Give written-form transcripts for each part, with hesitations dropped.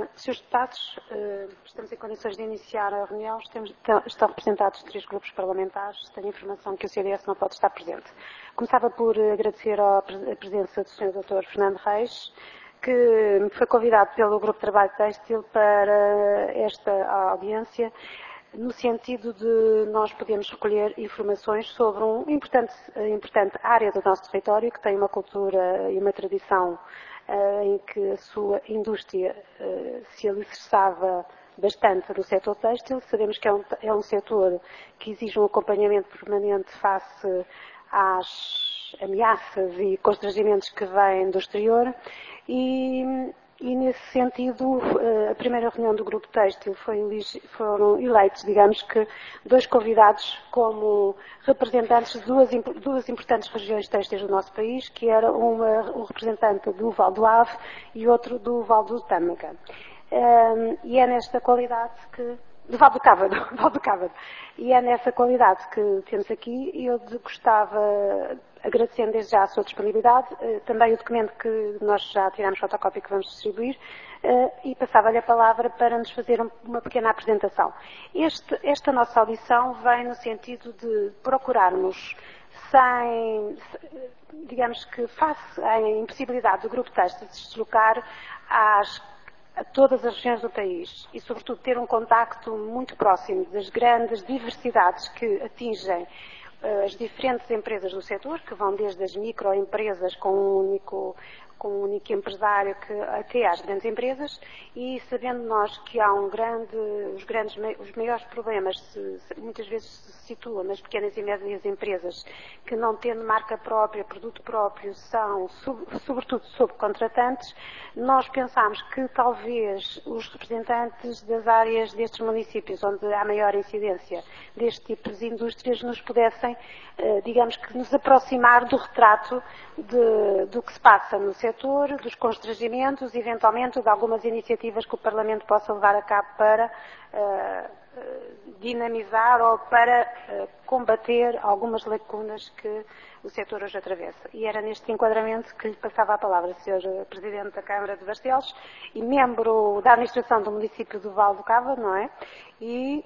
Senhores deputados, estamos em condições de iniciar a reunião. Estão representados 3 grupos parlamentares. Tenho informação que o CDS não pode estar presente. Começava por agradecer a presença do Sr. Dr. Fernando Reis, que foi convidado pelo Grupo de Trabalho Têxtil para esta audiência, no sentido de nós podermos recolher informações sobre uma importante área do nosso território, que tem uma cultura e uma tradição em que a sua indústria se alicerçava bastante no setor têxtil. Sabemos que é um setor que exige um acompanhamento permanente face às ameaças e constrangimentos que vêm do exterior e nesse sentido, a primeira reunião do Grupo Têxtil foram eleitos, digamos que, 2 convidados como representantes de duas importantes regiões têxteis do nosso país, que era um representante do Val do Ave e outro do Val do Tâmega. E é nesta qualidade que... do Val do Cávado. E é nessa qualidade que temos aqui, e eu gostava, agradecendo desde já a sua disponibilidade, também o documento que nós já tiramos fotocópia que vamos distribuir, e passava-lhe a palavra para nos fazer uma pequena apresentação. Esta nossa audição vem no sentido de procurarmos, digamos que face à impossibilidade do Grupo Têxtil de se deslocar a todas as regiões do país e, sobretudo, ter um contacto muito próximo das grandes diversidades que atingem as diferentes empresas do setor, que vão desde as microempresas com um único empresário até às grandes empresas, e sabendo nós que há os maiores problemas muitas vezes se situam nas pequenas e médias empresas que, não tendo marca própria, produto próprio, são sobretudo subcontratantes. Nós pensámos que talvez os representantes das áreas destes municípios onde há maior incidência deste tipo de indústrias nos pudessem, digamos que, nos aproximar do retrato do que se passa no setor, dos constrangimentos, eventualmente de algumas iniciativas que o Parlamento possa levar a cabo para dinamizar ou para combater algumas lacunas que o setor hoje atravessa. E era neste enquadramento que lhe passava a palavra, Sr. Presidente da Câmara de Bastelos e membro da administração do município do Val do Cávado, não é? E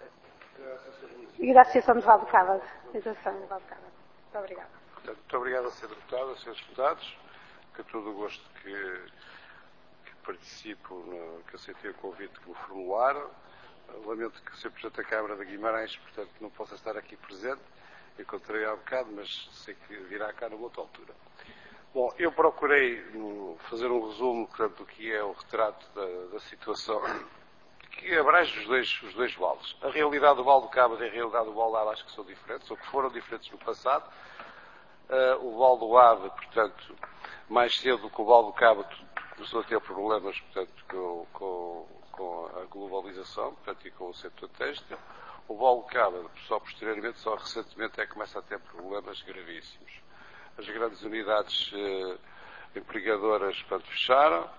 da Associação de Val do Cávado. Muito obrigada. Muito obrigado, Sr. Deputado, Srs. Deputados, com todo o gosto que participo, que aceitei o convite que me formularam. Lamento que o Sr. Presidente da Câmara de Guimarães, portanto, não possa estar aqui presente. Encontrei há bocado, mas sei que virá cá numa outra altura. Bom, eu procurei fazer um resumo, portanto, do que é o retrato da situação que abrange os dois vales. A realidade do Val do Cávado e a realidade do Val do Ave acho que são diferentes, ou que foram diferentes no passado. O Val do Ave, portanto, mais cedo que o Val do Cávado, começou a ter problemas, portanto, com a globalização, portanto, e com o setor têxtil. O Val do Cávado, só posteriormente, só recentemente, começa a ter problemas gravíssimos. As grandes unidades empregadoras, portanto, fecharam.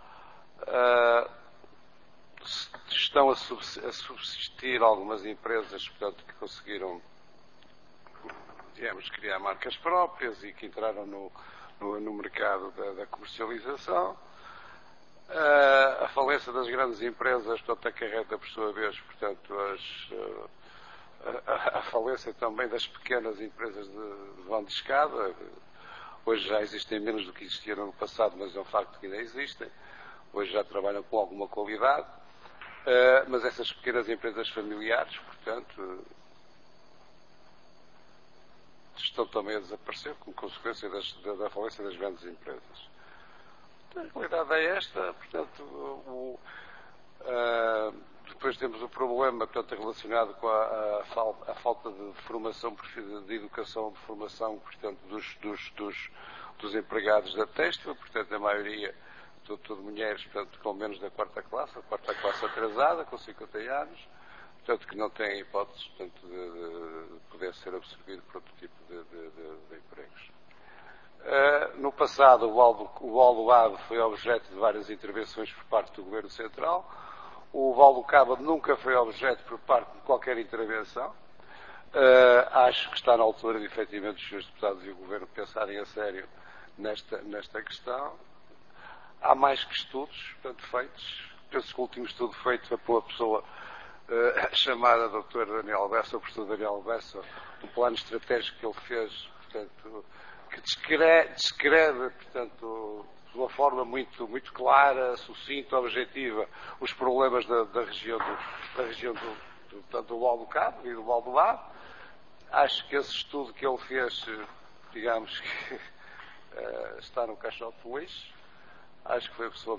Estão a subsistir algumas empresas, portanto, que conseguiram, digamos, criar marcas próprias e que entraram no mercado da comercialização. A falência das grandes empresas, portanto, acarreta, por sua vez, portanto, a falência também das pequenas empresas de vão de escada. Hoje já existem menos do que existiam no passado, mas é um facto que ainda existem. Hoje já trabalham com alguma qualidade. Mas essas pequenas empresas familiares, portanto, estão também a desaparecer como consequência da falência das grandes empresas. Então, a realidade é esta, portanto, depois temos o problema, portanto, relacionado com a falta de formação, de educação, de formação, portanto, dos empregados da têxtil, portanto, a maioria tudo mulheres, portanto, com menos da quarta classe atrasada, com 50 anos, portanto, que não têm hipóteses, portanto, de poder ser absorvido por outro tipo de empregos. No passado, o Val do Ave foi objeto de várias intervenções por parte do Governo Central. O Val do Cávado nunca foi objeto por parte de qualquer intervenção. Acho que está na altura de, efetivamente, os Srs. Deputados e o Governo pensarem a sério nesta questão. Há mais que estudos, portanto, feitos, penso que o último estudo feito foi pela pessoa chamada Dr. Daniel Bessa, o professor Daniel Bessa, um plano estratégico que ele fez, portanto, que descreve, portanto, de uma forma muito, muito clara, sucinta, objetiva, os problemas da região do Val do Cabo e do Val do Lado. Acho que esse estudo que ele fez, digamos que está no caixote do lixo. Acho que foi a pessoa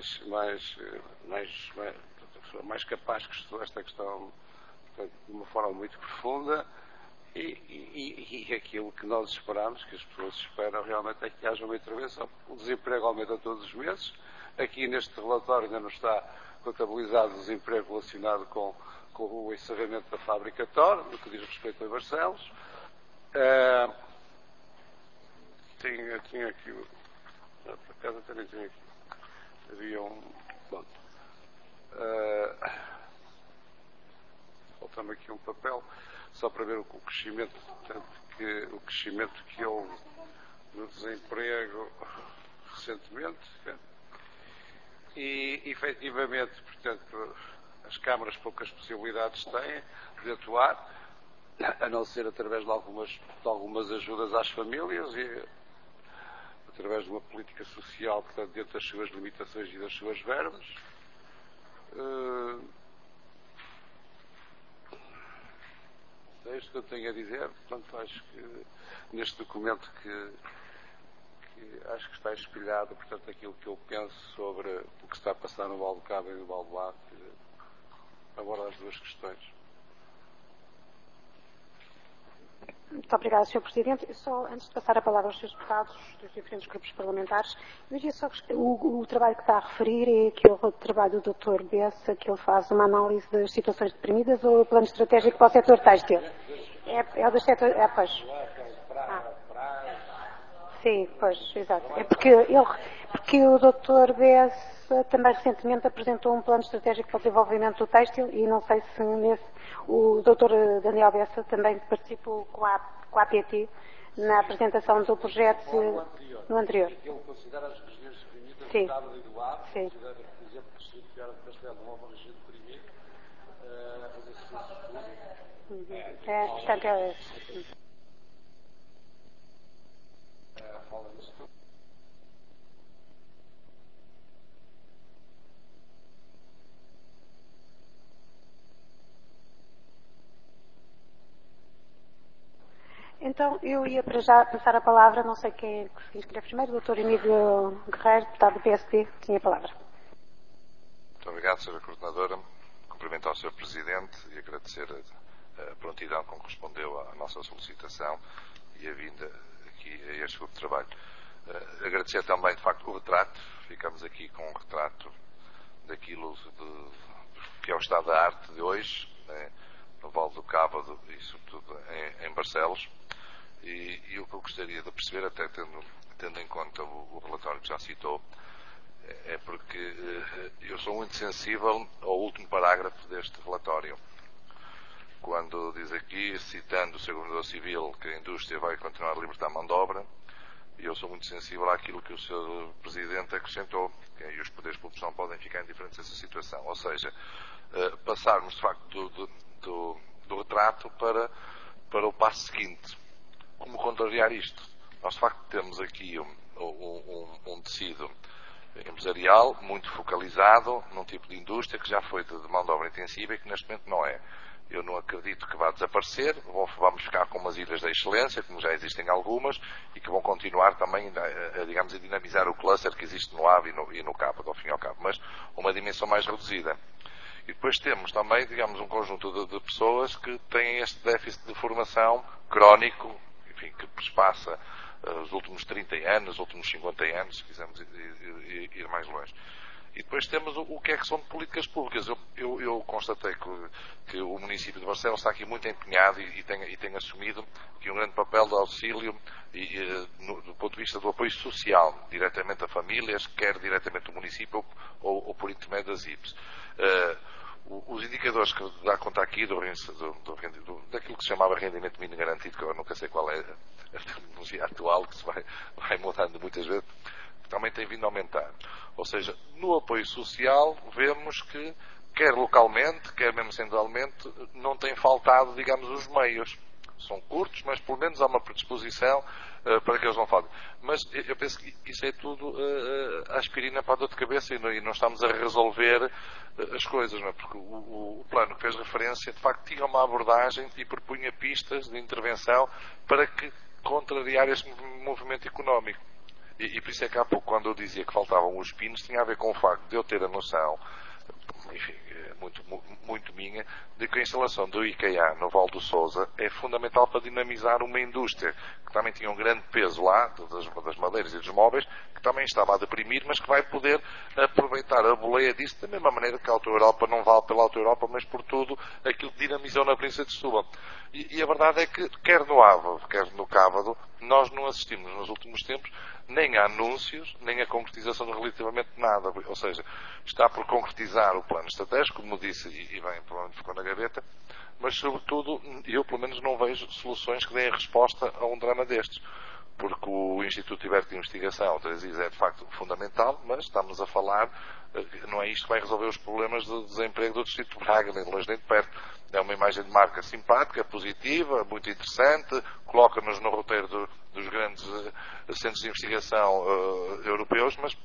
mais capaz que estudou esta questão, portanto, de uma forma muito profunda. E aquilo que nós esperamos, que as pessoas esperam realmente, é que haja uma intervenção. O desemprego aumenta todos os meses. Aqui neste relatório ainda não está contabilizado o desemprego relacionado com o encerramento da fábrica Tor, no que diz respeito a Barcelos. Tinha aqui, por acaso até nem tinha aqui, havia um. Bom, falta-me aqui um papel, só para ver o crescimento, o crescimento que houve no desemprego recentemente. E, efetivamente, portanto, as câmaras poucas possibilidades têm de atuar, a não ser através de algumas ajudas às famílias e através de uma política social, portanto, dentro das suas limitações e das suas verbas. É isto que eu tenho a dizer. Portanto, acho que neste documento que acho que está espelhado, portanto, aquilo que eu penso sobre o que está a passar no Val do Cabo e no Val do Lado, aborda as duas questões. Muito obrigada, Sr. Presidente. Só antes de passar a palavra aos Srs. Deputados dos diferentes grupos parlamentares, eu diria só que o trabalho que está a referir é aquele trabalho do Dr. Bessa, que ele faz uma análise das situações deprimidas ou o plano estratégico para o setor têxtil? É o do setor. Pois. Sim, pois, exato. É porque o Dr. Bessa também recentemente apresentou um plano estratégico para o desenvolvimento do têxtil e não sei se o Dr. Daniel Bessa também participou com a APT na apresentação do projeto no anterior. Ele considera as regiões deprimidas Sim. do Cabo e do Lado, Sim. considera, por exemplo, que se Viana do Castelo não é uma região deprimida, mas esse estudo. Portanto, Fala nisso tudo. Então, eu ia para já passar a palavra, não sei quem é que se inscreve primeiro, o Dr. Emílio Guerreiro, deputado do PSD, tinha a palavra. Muito obrigado, Sra. Coordenadora. Cumprimento ao Sr. Presidente e agradecer a prontidão com que respondeu à nossa solicitação e a vinda aqui a este grupo de trabalho. Agradecer também, de facto, o retrato. Ficamos aqui com um retrato daquilo que é o estado da arte de hoje, né, no Val do Cabo e, sobretudo, em Barcelos. E o que eu gostaria de perceber, até tendo em conta o relatório que já citou, é porque eu sou muito sensível ao último parágrafo deste relatório. Quando diz aqui, citando o Sr. Governador Civil, que a indústria vai continuar a libertar mão de obra, e eu sou muito sensível àquilo que o Sr. Presidente acrescentou, que os poderes públicos não podem ficar indiferentes a essa situação. Ou seja, passarmos, de facto, do retrato para o passo seguinte. Como contrariar isto? Nós, de facto, temos aqui um tecido empresarial muito focalizado num tipo de indústria que já foi de mão de obra intensiva e que neste momento não é. Eu não acredito que vá desaparecer, vamos ficar com umas ilhas da excelência, como já existem algumas, e que vão continuar também, digamos, a dinamizar o cluster que existe no AVE e no Cabo, ao fim e ao cabo, mas uma dimensão mais reduzida. E depois temos também, digamos, um conjunto de pessoas que têm este déficit de formação crónico, enfim, que perspassa os últimos 30 anos, os últimos 50 anos, se quisermos ir mais longe. E depois temos o que é que são políticas públicas. Eu constatei que o município de Barcelos está aqui muito empenhado e tem assumido aqui um grande papel de auxílio do ponto de vista do apoio social, diretamente a famílias, quer diretamente ao município ou por intermédio das IPs. Os indicadores que dá conta aqui daquilo que se chamava rendimento mínimo garantido, que eu nunca sei qual é a terminologia atual, que se vai mudando muitas vezes, também tem vindo a aumentar. Ou seja, no apoio social vemos que, quer localmente, quer mesmo centralmente, não tem faltado, digamos, os meios. São curtos, mas pelo menos há uma predisposição para que eles não faltem. Mas eu penso que isso é tudo aspirina para a dor de cabeça e não estamos a resolver as coisas, não é? Porque o plano que fez referência, de facto, tinha uma abordagem e propunha pistas de intervenção para que contrariar este movimento económico. E por isso é que há pouco, quando eu dizia que faltavam os pinos, tinha a ver com o facto de eu ter a noção, enfim, muito minha, de que a instalação do IKEA no Val do Sousa é fundamental para dinamizar uma indústria que também tinha um grande peso lá, das madeiras e dos móveis, que também estava a deprimir, mas que vai poder aproveitar a boleia disso da mesma maneira que a Auto Europa não vale pela Auto Europa, mas por tudo aquilo que dinamizou na Província de Setúbal. E a verdade é que, quer no Ávado, quer no Cávado, nós não assistimos nos últimos tempos nem a anúncios, nem a concretização de relativamente nada. Ou seja, está por concretizar o plano estratégico, como disse, e bem, provavelmente ficou na gaveta, mas, sobretudo, eu pelo menos não vejo soluções que deem resposta a um drama destes. Porque o Instituto Ibérico de Investigação, o TASIS, é de facto fundamental, mas estamos a falar, não é isto que vai resolver os problemas de desemprego do Distrito de Braga, nem de longe nem de perto. É uma imagem de marca simpática, positiva, muito interessante, coloca-nos no roteiro dos grandes centros de investigação europeus, mas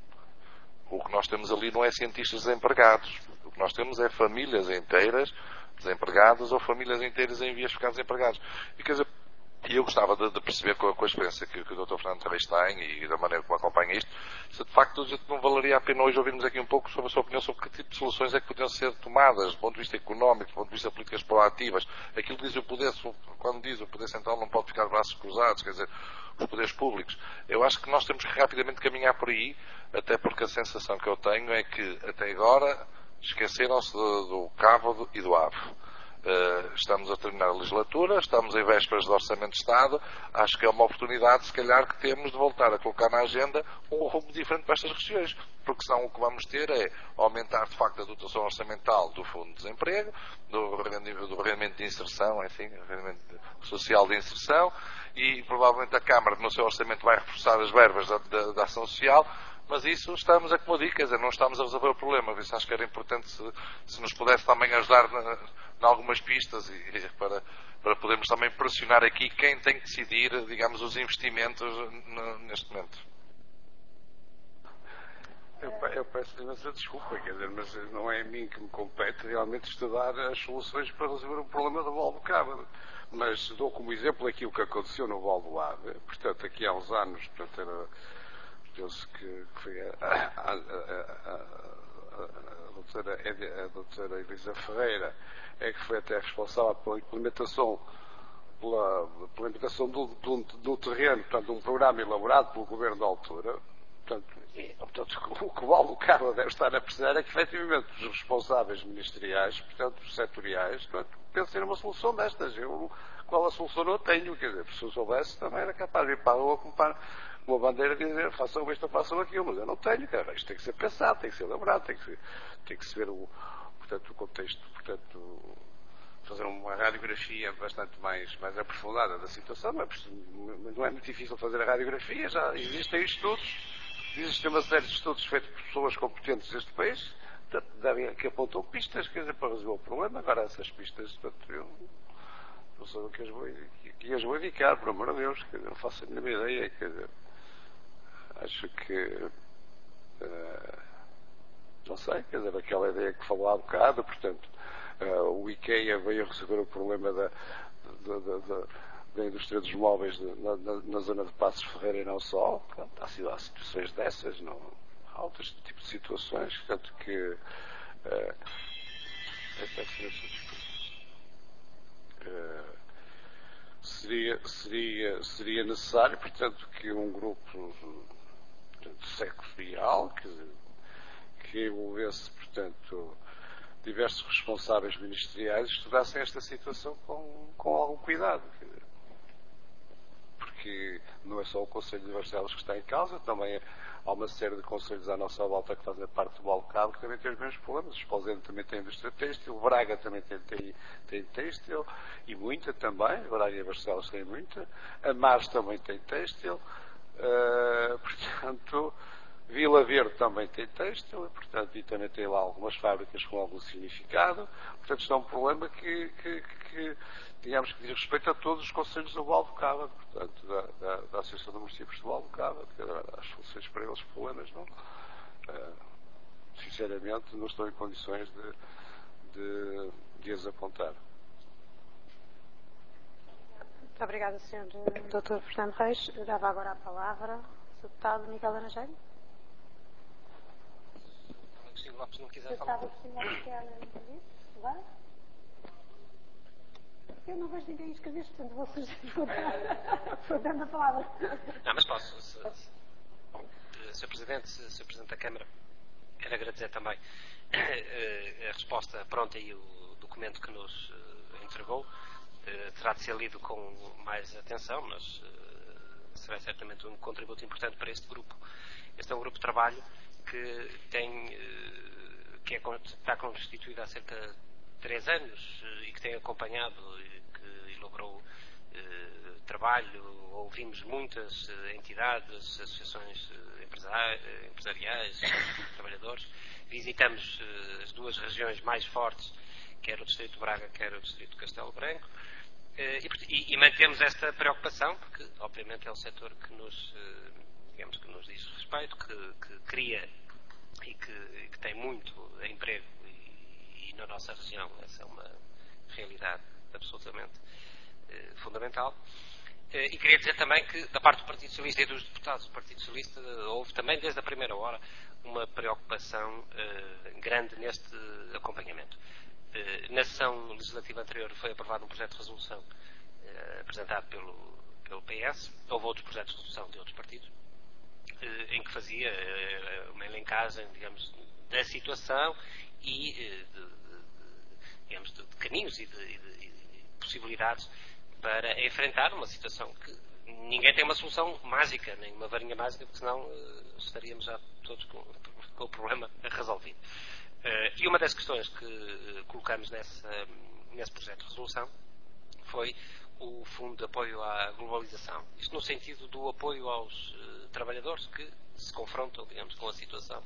o que nós temos ali não é cientistas desempregados. O que nós temos é famílias inteiras desempregadas ou famílias inteiras em vias de ficar desempregados. E quer dizer, eu gostava de perceber com a experiência que o Dr. Fernando também tem e da maneira como acompanha isto, se de facto não valeria a pena hoje ouvirmos aqui um pouco sobre a sua opinião sobre que tipo de soluções é que podiam ser tomadas do ponto de vista económico, do ponto de vista de políticas proativas. Aquilo que diz o poder, quando diz o poder central não pode ficar de braços cruzados, quer dizer, os poderes públicos. Eu acho que nós temos que rapidamente caminhar por aí, até porque a sensação que eu tenho é que até agora esqueceram-se do Cávado e do Ave. Estamos a terminar a legislatura, estamos em vésperas do Orçamento de Estado, acho que é uma oportunidade, se calhar, que temos de voltar a colocar na agenda um rumo diferente para estas regiões, porque senão o que vamos ter é aumentar, de facto, a dotação orçamental do Fundo de Desemprego, do rendimento de inserção, enfim, rendimento social de inserção, e provavelmente a Câmara, no seu orçamento, vai reforçar as verbas da ação social, mas isso estamos a como digo, quer dizer, não estamos a resolver o problema. Por isso acho que era importante se nos pudesse também ajudar em algumas pistas e para podermos também pressionar aqui quem tem que decidir, digamos, os investimentos neste momento. Eu peço imensa desculpa, quer dizer, mas não é a mim que me compete realmente estudar as soluções para resolver o problema do Val do Cávado. Mas dou como exemplo aquilo que aconteceu no Val do Ave. Portanto, aqui há uns anos, portanto, penso que foi a doutora Elisa Ferreira é que foi até responsável pela implementação do terreno, portanto, de um programa elaborado pelo governo da altura. Portanto, o que o Val do Cávado deve estar a precisar é que, efetivamente, os responsáveis ministeriais, portanto, setoriais, portanto, pensem numa solução destas. Qual a solução não tenho, quer dizer, se eu soubesse, também era capaz de ir para a rua com uma bandeira e dizer façam isto ou façam aquilo, mas eu não tenho, cara. Isto tem que ser pensado, tem que ser elaborado, tem que se ver o contexto, portanto, fazer uma radiografia bastante mais aprofundada da situação, mas não é muito difícil fazer a radiografia, já existem estudos, existe uma série de estudos feitos por pessoas competentes deste país, portanto, que apontam pistas, quer dizer, para resolver o problema. Agora essas pistas, portanto, eu não sei o que as vou indicar, por amor de Deus, quer dizer, não faço a mínima ideia, quer dizer, acho que não sei, quer dizer, aquela ideia que falou há bocado, portanto, o IKEA veio resolver o problema da indústria dos móveis na zona de Passos Ferreira e não só. Portanto, há situações dessas, não, há outros tipos de situações, portanto, que seria necessário, portanto, que um grupo sectorial que envolvesse, portanto, diversos responsáveis ministeriais estudassem esta situação com algum cuidado. Porque não é só o Conselho de Barcelos que está em causa, também há uma série de conselhos à nossa volta que fazem parte do Balcão que também têm os mesmos problemas. O Esposende também tem indústria têxtil, o Braga também tem têxtil, e muita também, Braga e Barcelos têm muita, a Mars também tem têxtil, Portanto, Vila Verde também tem têxtil, e, portanto, e também tem lá algumas fábricas com algum significado. Portanto, isto é um problema que digamos que diz respeito a todos os conselhos do Val do Cava, portanto, da Associação de Municípios do Val do Cava, as soluções para eles problemas não. Sinceramente, não estou em condições de as apontar. Muito obrigada, Sr. Dr. Fernando Reis. Eu dava agora a palavra ao Sr. Deputado Miguel Laranjeiro. Agostinho Lopes não quiser falar. Eu não vejo ninguém escrever, portanto vou dando a palavra. Não, mas posso. Sr. Presidente, Sr. Presidente da Câmara, quero agradecer também a resposta pronta e o documento que nos entregou. Terá de ser lido com mais atenção, mas será certamente um contributo importante para este grupo. Este é um grupo de trabalho que está constituído há cerca de 3 anos e que tem acompanhado e que elaborou trabalho. Ouvimos muitas entidades, associações empresariais, trabalhadores. Visitamos as 2 regiões mais fortes, quer o Distrito de Braga, quer o Distrito de Castelo Branco. E mantemos esta preocupação, porque obviamente é um setor que nos, digamos, que nos diz respeito, que cria e que tem muito emprego e na nossa região essa é uma realidade absolutamente fundamental. E queria dizer também que da parte do Partido Socialista e dos deputados do Partido Socialista houve também desde a primeira hora uma preocupação grande neste acompanhamento. Na sessão legislativa anterior foi aprovado um projeto de resolução apresentado pelo PS. Houve outros projetos de resolução de outros partidos em que fazia uma elencagem, digamos, da situação e digamos, de caminhos e de possibilidades para enfrentar uma situação que ninguém tem uma solução mágica, nem uma varinha mágica, porque senão estaríamos já todos com o problema resolvido. E uma das questões que colocamos nesse projeto de resolução foi o Fundo de Apoio à Globalização. Isto no sentido do apoio aos trabalhadores que se confrontam, digamos, com a situação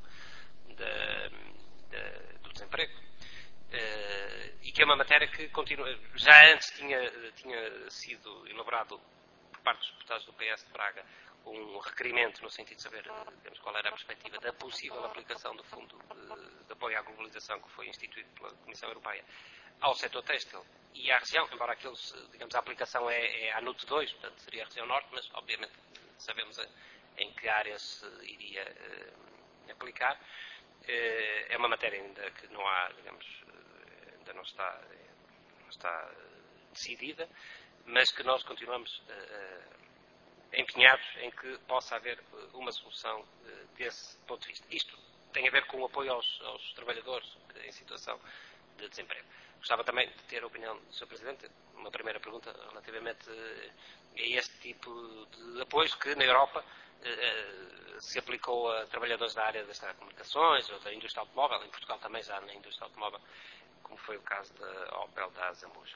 do desemprego. E que é uma matéria que continua, já antes tinha sido elaborado por parte dos deputados do PS de Braga um requerimento no sentido de saber, digamos, qual era a perspectiva da possível aplicação do Fundo de Apoio à Globalização que foi instituído pela Comissão Europeia ao setor têxtil e à região, embora digamos, a aplicação é à NUT 2, portanto seria a região norte, mas obviamente sabemos em que áreas se iria aplicar. É uma matéria ainda que não há, digamos, ainda não está decidida, mas que nós continuamos empenhados em que possa haver uma solução desse ponto de vista. Isto tem a ver com o apoio aos trabalhadores em situação de desemprego. Gostava também de ter a opinião do Sr. Presidente, uma primeira pergunta relativamente a este tipo de apoios que na Europa se aplicou a trabalhadores da área das telecomunicações ou da indústria automóvel, em Portugal também já na indústria automóvel, como foi o caso da Opel da Zambuja.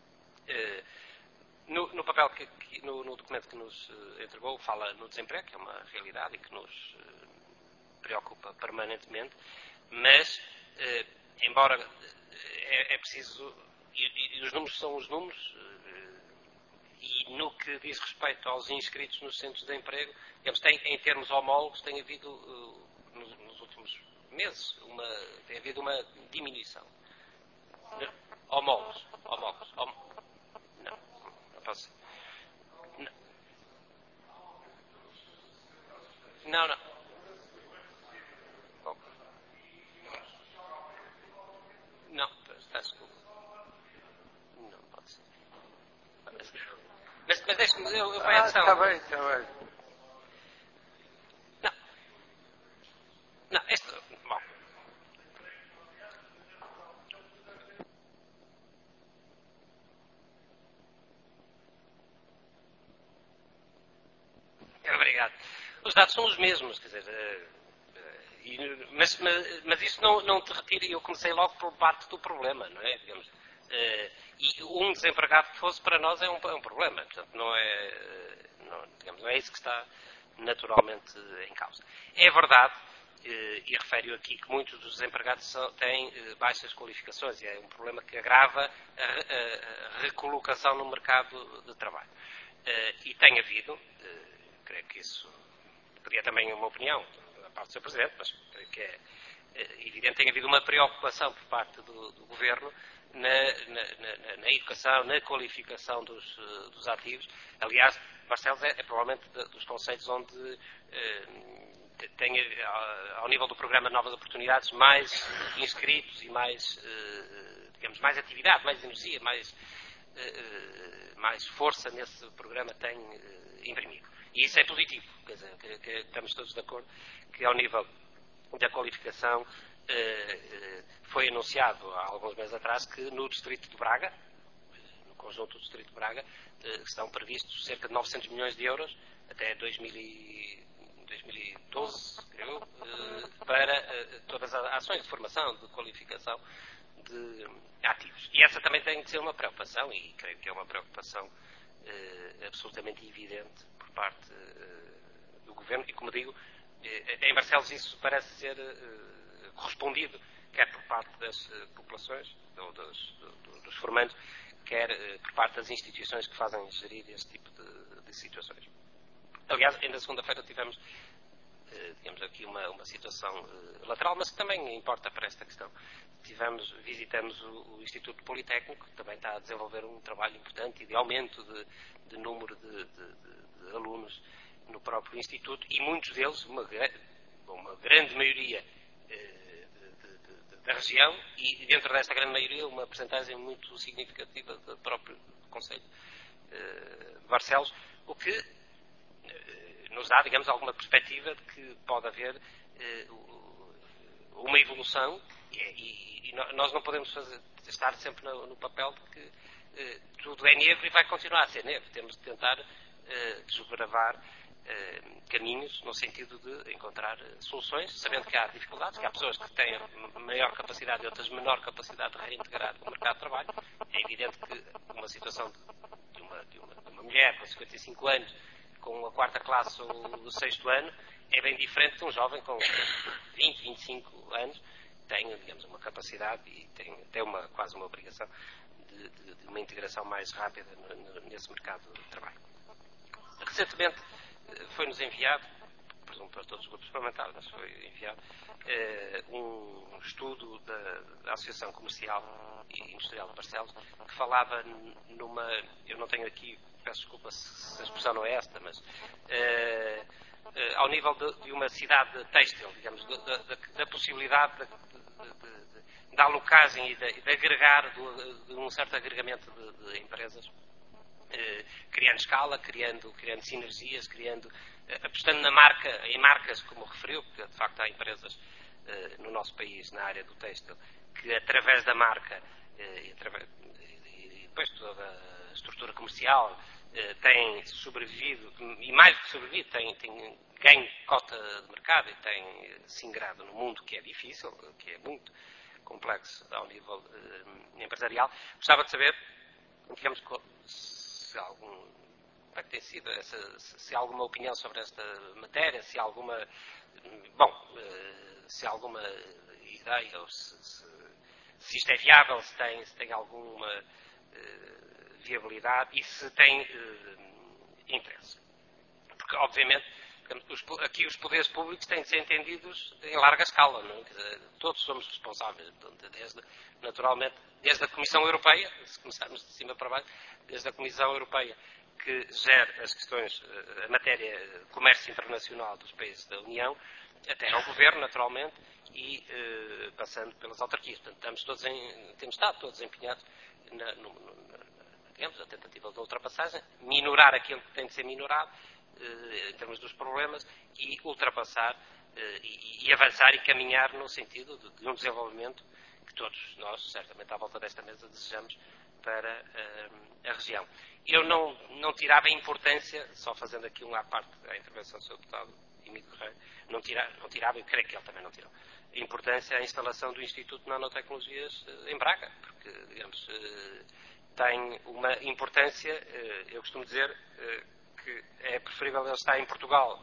No papel no documento que nos entregou fala no desemprego, que é uma realidade e que nos preocupa permanentemente, mas embora é preciso, e os números são os números, e no que diz respeito aos inscritos nos centros de emprego, digamos, em termos homólogos tem havido nos últimos meses tem havido uma diminuição. Homólogos. Não posso. Não. Bom. Não, desculpa. Não pode ser. Mas deixe-me, eu ponho atenção. Está bem. Não, bom. Obrigado. Os dados são os mesmos, quer dizer, mas isso não te retira, e eu comecei logo por parte do problema, não é? Digamos, e um desempregado que fosse para nós é um problema, portanto não é isso que está naturalmente em causa. É verdade, e refere aqui, que muitos dos desempregados têm baixas qualificações, e é um problema que agrava a recolocação no mercado de trabalho. E tem havido, creio que isso seria também uma opinião da parte do Sr. Presidente, mas creio que é evidente, tem havido uma preocupação por parte do Governo na educação, na qualificação dos ativos. Aliás, Barcelos é provavelmente dos conceitos onde tem, ao nível do programa de Novas Oportunidades, mais inscritos e mais, digamos, mais atividade, mais energia, mais força nesse programa tem imprimido. E isso é positivo, quer dizer, que estamos todos de acordo que ao nível da qualificação foi anunciado há alguns meses atrás que no Distrito de Braga, no conjunto do Distrito de Braga, estão previstos cerca de 900 milhões de euros até 2012, creio, para todas as ações de formação, de qualificação de ativos. E essa também tem de ser uma preocupação, e creio que é uma preocupação absolutamente evidente por parte do Governo, e como digo, em Barcelos isso parece ser correspondido, quer por parte das populações, ou dos formandos, quer por parte das instituições que fazem gerir este tipo de situações. Aliás, ainda segunda-feira tivemos, digamos aqui, uma situação lateral, mas que também importa para esta questão. Visitamos o Instituto Politécnico, que também está a desenvolver um trabalho importante e de aumento de número de alunos no próprio Instituto, e muitos deles, uma grande maioria da região, e dentro desta grande maioria uma percentagem muito significativa do próprio Conselho de Barcelos, o que nos dá, digamos, alguma perspectiva de que pode haver uma evolução, e nós não podemos estar sempre no papel de que tudo é negro e vai continuar a ser negro. Temos de tentar desbravar caminhos no sentido de encontrar soluções, sabendo que há dificuldades, que há pessoas que têm maior capacidade e outras menor capacidade de reintegrar no mercado de trabalho. É evidente que uma situação de uma mulher com 55 anos, com a quarta classe ou o sexto ano, é bem diferente de um jovem com 20, 25 anos, tem, digamos, uma capacidade e tem até quase uma obrigação de uma integração mais rápida nesse mercado de trabalho. Recentemente foi-nos enviado, presumo para todos os grupos parlamentares, mas foi enviado um estudo da Associação Comercial e Industrial de Barcelos, que falava eu não tenho aqui, peço desculpa se a expressão não é esta, mas ao nível de uma cidade têxtil, digamos, da possibilidade da alocagem e de agregar, de um certo agregamento de empresas, criando escala, criando sinergias, apostando em marcas, como referiu, porque de facto há empresas no nosso país, na área do têxtil, que através da marca e depois toda a estrutura comercial têm sobrevivido, e mais do que sobrevivido, têm ganho cota de mercado e têm se ingrado no mundo, que é difícil, que é muito complexo ao nível empresarial. Gostava de saber, digamos, se há alguma opinião sobre esta matéria, se há alguma ideia, ou se isto é viável, se tem alguma viabilidade e se tem interesse. Porque, obviamente, aqui os poderes públicos têm de ser entendidos em larga escala, não é? Todos somos responsáveis, naturalmente, desde a Comissão Europeia, se começarmos de cima para baixo, desde a Comissão Europeia, que gera as questões, a matéria de comércio internacional dos países da União, até ao Governo, naturalmente, e passando pelas autarquias. Portanto, temos estado todos empenhados na tentativa de ultrapassagem, minorar aquilo que tem de ser minorado, em termos dos problemas, e ultrapassar e avançar e caminhar no sentido de um desenvolvimento que todos nós, certamente à volta desta mesa, desejamos para a região. Eu não tirava a importância, só fazendo aqui uma à parte da intervenção do Sr. Deputado Emílio Correia, não tirava, e creio que ele também não tirou, a importância da instalação do Instituto de Nanotecnologias em Braga, porque, digamos, tem uma importância, eu costumo dizer que é preferível ele estar em Portugal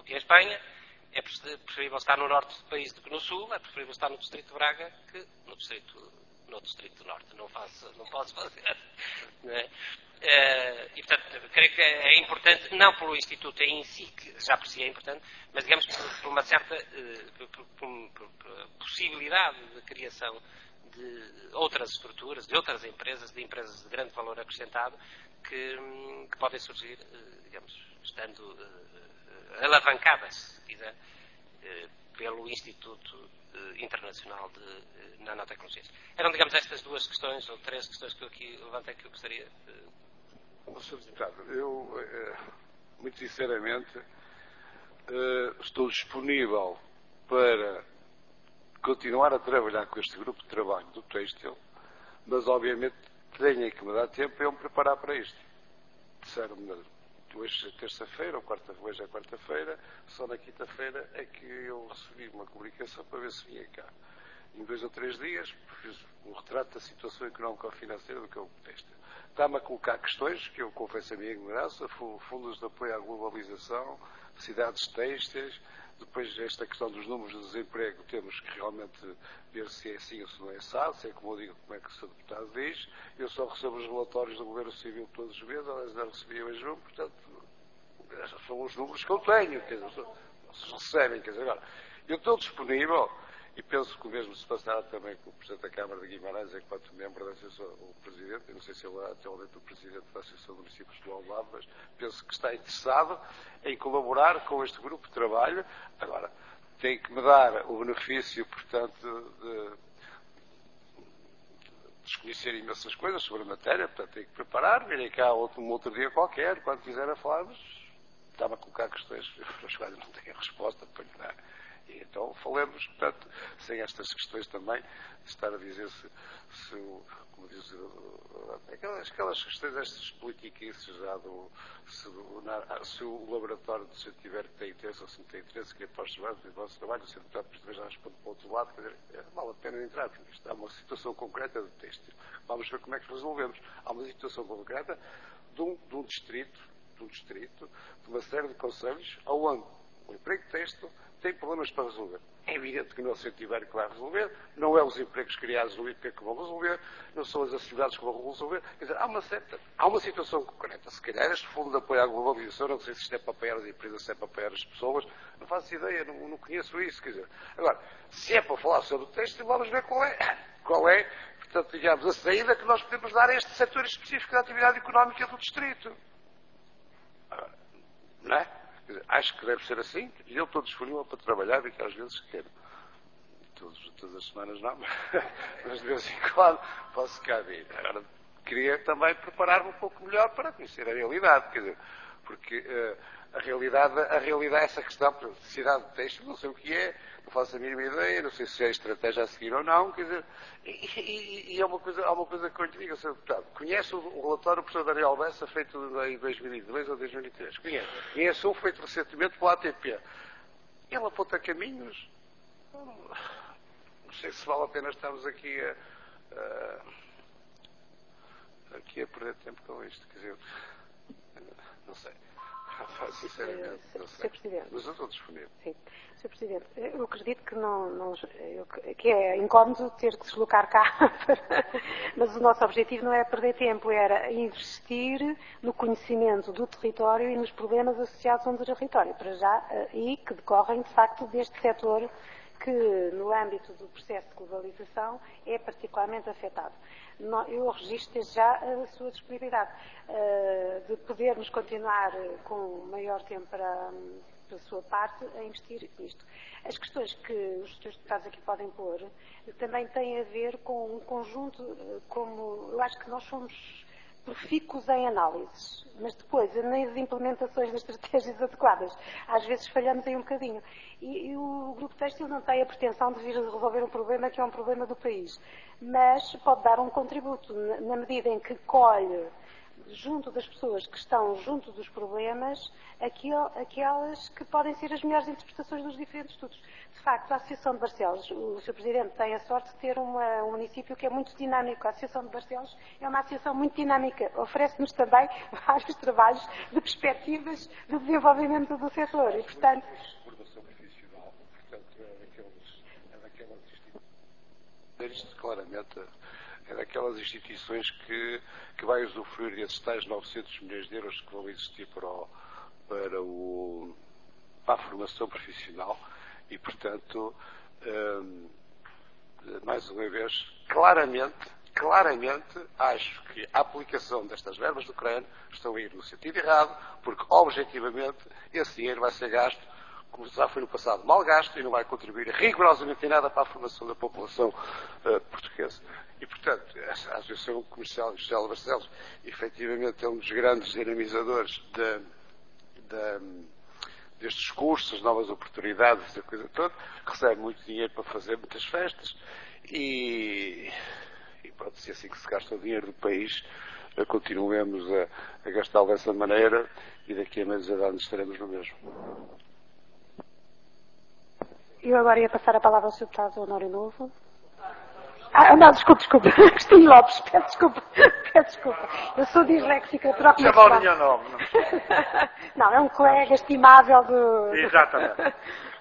porque em Espanha é preferível estar no norte do país do que no sul, é preferível estar no distrito de Braga que no distrito do norte. Não posso fazer. Não é? E, portanto, creio que é importante, não pelo Instituto em si, que já por si é importante, mas, digamos, por uma certa possibilidade de criação de outras estruturas, de outras empresas, de empresas de grande valor acrescentado, que podem surgir, digamos, estando alavancadas, se quiser, pelo Instituto Internacional de Nanotecnologias. Eram, digamos, estas duas questões, ou três questões que eu aqui levantei, que eu gostaria Sr. Deputado, eu, muito sinceramente, estou disponível para continuar a trabalhar com este grupo de trabalho do têxtil, mas obviamente tenho que me dar tempo para eu me preparar para isto. Disseram-me hoje é terça-feira, ou hoje é quarta-feira, só na quinta-feira é que eu recebi uma comunicação para ver se vinha cá. Em 2 ou 3 dias fiz um retrato da situação económica ou financeira do que é o têxtil. Está-me a colocar questões que eu confesso a minha ignorância, fundos de apoio à globalização, cidades têxteis, depois esta questão dos números de desemprego, temos que realmente ver se é assim ou se não é assado, se é como eu digo, como é que o Sr. Deputado diz. Eu só recebo os relatórios do Governo Civil todos os meses, aliás, não recebi hoje um, portanto, são os números que eu tenho, quer dizer, vocês recebem, quer dizer, agora, eu estou disponível, e penso que o mesmo se passará também com o Presidente da Câmara de Guimarães, enquanto membro da Associação, o Presidente, eu não sei se ele é atualmente o Presidente da Associação de Municípios do Algarve, mas penso que está interessado em colaborar com este grupo de trabalho. Agora, tem que me dar o benefício, portanto, de desconhecer imensas coisas sobre a matéria, portanto, tenho que preparar, virem cá um outro dia qualquer, quando quiser a falar, mas estava a colocar questões para as quais eu não tenho a resposta para lhe dar. E então falemos, portanto, sem estas questões também, de estar a dizer se como diz, aquelas questões, estas politiquices já se o laboratório do Centro tiver que ter interesse ou se não tem interesse, que é para o nosso trabalho, o Centro Deputado já responde para o outro lado, quer dizer, vale a pena entrar, porque isto há uma situação concreta do têxtil. Vamos ver como é que resolvemos. Há uma situação concreta de um distrito, de uma série de conselhos, onde o emprego têxtil tem problemas para resolver. É evidente que não é o Centro Ibérico que vai resolver, não é os empregos criados no IPE que vão resolver, não são as atividades que vão resolver. Quer dizer, há uma situação concreta. Se calhar este fundo de apoio à globalização, não sei se isto é para apoiar as empresas, se é para apoiar as pessoas, não faço ideia, não conheço isso. Quer dizer, agora, se é para falar sobre o texto, vamos ver qual é, portanto, digamos, a saída que nós podemos dar a este setor específico da atividade económica do distrito. Não é? Quer dizer, acho que deve ser assim, e eu estou disponível para trabalhar, e que às vezes quero. Todas as semanas não, mas de vez em quando posso cá vir. Agora, queria também preparar-me um pouco melhor para conhecer a realidade, quer dizer, porque a realidade é essa questão, de cidade de têxtil, não sei o que é, não faço a mínima ideia, não sei se é estratégia a seguir ou não, quer dizer, e há uma coisa que eu lhe digo, Sr. Deputado, conhece o relatório do professor Daniel Bessa feito em 2002 ou 2003? Conhece um feito recentemente pela ATP. Ele aponta caminhos, não sei se vale a pena estarmos aqui a perder tempo com isto, quer dizer, não sei. Sinceramente, não sei. Sr. Presidente. Mas eu estou disponível. Sim. Sr. Presidente, eu acredito que é incómodo ter que deslocar cá, mas o nosso objetivo não é perder tempo, era investir no conhecimento do território e nos problemas associados ao território, para já, e que decorrem, de facto, deste setor que, no âmbito do processo de globalização, é particularmente afetado. Eu registro desde já a sua disponibilidade de podermos continuar com maior tempo para a sua parte a investir nisto. As questões que os senhores deputados aqui podem pôr também têm a ver com um conjunto, como eu acho que nós somos profícuos em análises, mas depois, nas implementações das estratégias adequadas, às vezes falhamos aí um bocadinho. E o Grupo Têxtil não tem a pretensão de vir a resolver um problema que é um problema do país, mas pode dar um contributo, na medida em que colhe junto das pessoas que estão junto dos problemas aquelas que podem ser as melhores interpretações dos diferentes estudos. De facto, a Associação de Barcelos, o Sr. Presidente tem a sorte de ter um município que é muito dinâmico. A Associação de Barcelos é uma associação muito dinâmica. Oferece-nos também vários trabalhos de perspectivas de desenvolvimento do setor. E, portanto, formação profissional, portanto, é daquelas instituições que vai usufruir desses tais 900 milhões de euros que vão existir para a formação profissional e, portanto, mais uma vez, claramente acho que a aplicação destas verbas do CREN estão a ir no sentido errado, porque objetivamente esse dinheiro vai ser gasto, como já foi no passado, mal gasto e não vai contribuir rigorosamente em nada para a formação da população portuguesa. E, portanto, a Associação Comercial e Industrial de Barcelos efetivamente é um dos grandes dinamizadores destes cursos, novas oportunidades, a coisa toda, recebe muito dinheiro para fazer muitas festas e pronto, se é assim que se gasta o dinheiro do país, continuemos a gastá-lo dessa maneira e daqui a meses anos estaremos no mesmo. Eu agora ia passar a palavra ao Sr. Deputado Honório Novo. Não, desculpe. Cristina Lopes, peço desculpa. Eu sou disléxica, troco-me. Chama o meu nome. Não, é um colega estimável do... Exatamente.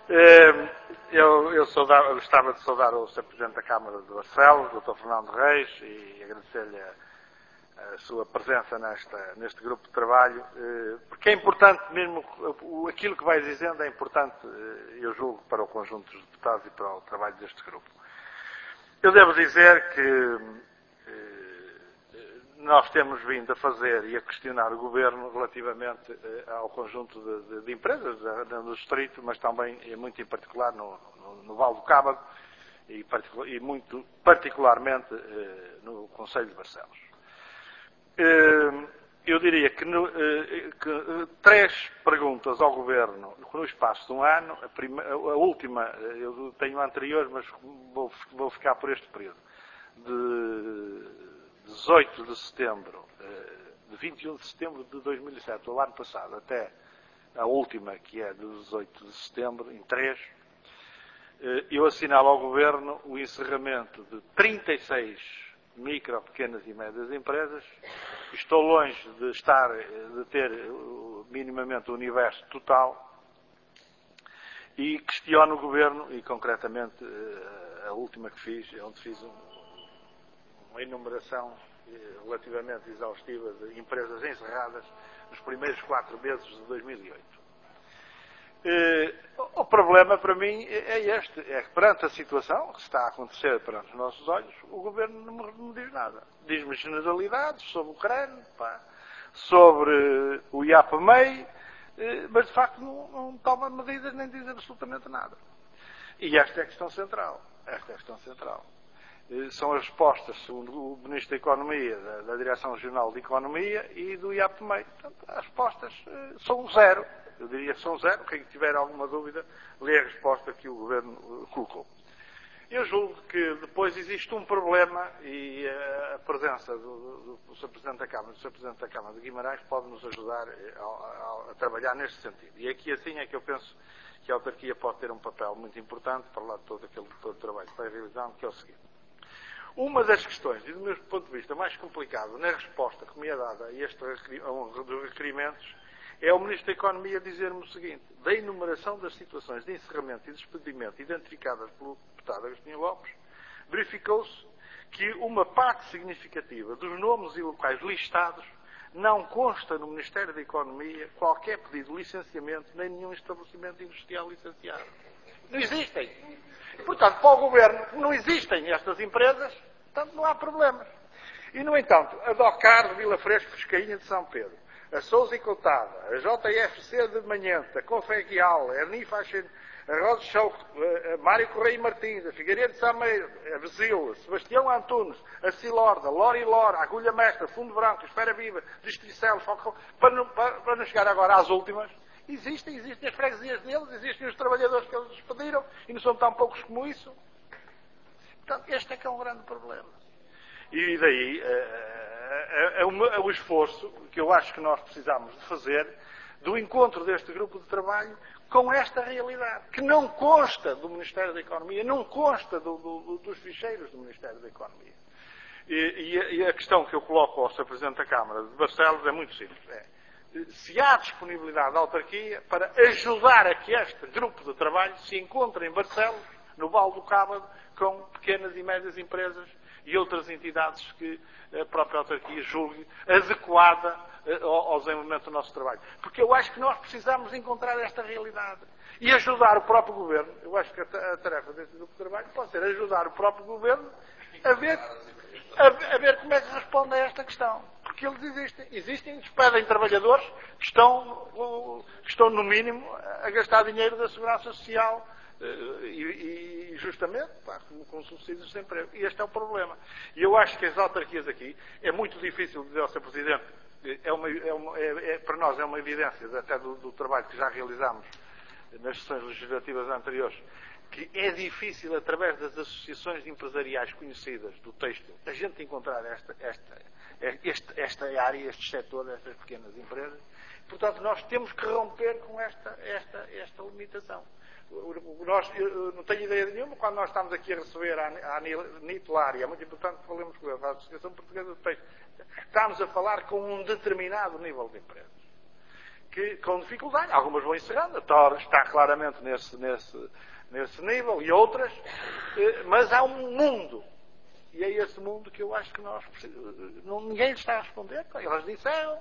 Eu gostava de saudar o Sr. Presidente da Câmara de Barcelos, Dr. Fernando Reis, e agradecer-lhe a sua presença neste grupo de trabalho, porque é importante mesmo, aquilo que vai dizendo é importante, eu julgo, para o conjunto dos deputados e para o trabalho deste grupo. Eu devo dizer que nós temos vindo a fazer e a questionar o Governo relativamente ao conjunto de empresas do Distrito, mas também, muito em particular, no Val do Cábado e muito particularmente no Concelho de Barcelos. Eu diria que 3 perguntas ao Governo no espaço de um ano, a última, eu tenho a anterior, mas vou ficar por este período, de 18 de setembro, de 21 de setembro de 2007, do ano passado, até a última, que é de 18 de setembro, em 3, eu assinalo ao Governo o encerramento de 36 micro, pequenas e médias empresas. Estou longe de ter minimamente o universo total e questiono o Governo e, concretamente, a última que fiz, onde fiz uma enumeração relativamente exaustiva de empresas encerradas nos primeiros 4 meses de 2008. O problema para mim é este, é que perante a situação que está a acontecer perante os nossos olhos, o Governo não me diz nada. Diz-me generalidades sobre o CREN, sobre o IAPMEI, mas de facto não toma medidas nem diz absolutamente nada. E esta é a questão central. São as respostas, segundo o Ministro da Economia, da Direção Regional de Economia e do IAPMEI. Portanto, as respostas são 0. Eu diria que são 0. Quem tiver alguma dúvida, lê a resposta que o Governo colocou. Eu julgo que depois existe um problema e a presença do Sr. Presidente da Câmara e do Sr. Presidente da Câmara de Guimarães pode nos ajudar a trabalhar neste sentido. E aqui assim é que eu penso que a autarquia pode ter um papel muito importante para lá de todo aquele trabalho que está realizando, que é o seguinte. Uma das questões, e do meu ponto de vista mais complicado, na resposta que me é dada a este dos requerimentos, é o Ministro da Economia dizer-me o seguinte: da enumeração das situações de encerramento e despedimento identificadas pelo deputado Agostinho Lopes, verificou-se que uma parte significativa dos nomes e locais listados não consta no Ministério da Economia qualquer pedido de licenciamento nem nenhum estabelecimento industrial licenciado. Não existem. Portanto, para o Governo, não existem estas empresas, portanto não há problemas. E, no entanto, a Docar de Vila Fresca, Pescainha de São Pedro, a Sousa e Coutada, a JFC de Manhenta, a Confeguial, a Erni Faxen, a Rosa Show, a Mário Correia Martins, a Figueiredo de Sameiro, a Bezil, a Sebastião Antunes, a Silorda, a Lori Lora, a Agulha Mestra, Fundo Branco, a Espera Viva, Districelos, para não chegar agora às últimas, existem as freguesias deles, existem os trabalhadores que eles despediram, e não são tão poucos como isso. Portanto, este é que é um grande problema. E daí o esforço que eu acho que nós precisamos de fazer do encontro deste grupo de trabalho com esta realidade, que não consta do Ministério da Economia, não consta dos ficheiros do Ministério da Economia. E a questão que eu coloco ao Sr. Presidente da Câmara de Barcelos é muito simples. Se há disponibilidade da autarquia para ajudar a que este grupo de trabalho se encontre em Barcelos, no Val do Cábado, com pequenas e médias empresas e outras entidades que a própria autarquia julgue adequada ao desenvolvimento do nosso trabalho. Porque eu acho que nós precisamos encontrar esta realidade e ajudar o próprio Governo. Eu acho que a tarefa deste grupo de trabalho pode ser ajudar o próprio Governo a ver como é que responde a esta questão. Porque eles existem, despedem trabalhadores que estão no mínimo a gastar dinheiro da Segurança Social e justamente com subsídios de desemprego. E este é o problema. E eu acho que as autarquias aqui, é muito difícil dizer ao Sr. Presidente, para nós é uma evidência até do trabalho que já realizámos nas sessões legislativas anteriores, que é difícil, através das associações empresariais conhecidas do têxtil, a gente encontrar esta área, este setor destas pequenas empresas. Portanto, nós temos que romper com esta limitação. Eu não tenho ideia nenhuma, quando nós estamos aqui a receber a NITLAR, é muito importante que falemos com eles, a Associação Portuguesa do Têxtil, estamos a falar com um determinado nível de empresas, que com dificuldade, algumas vão encerrando, a TOR está claramente nesse nível e outras, mas há um mundo, e é esse mundo que eu acho que nós ninguém lhe está a responder. Elas disseram,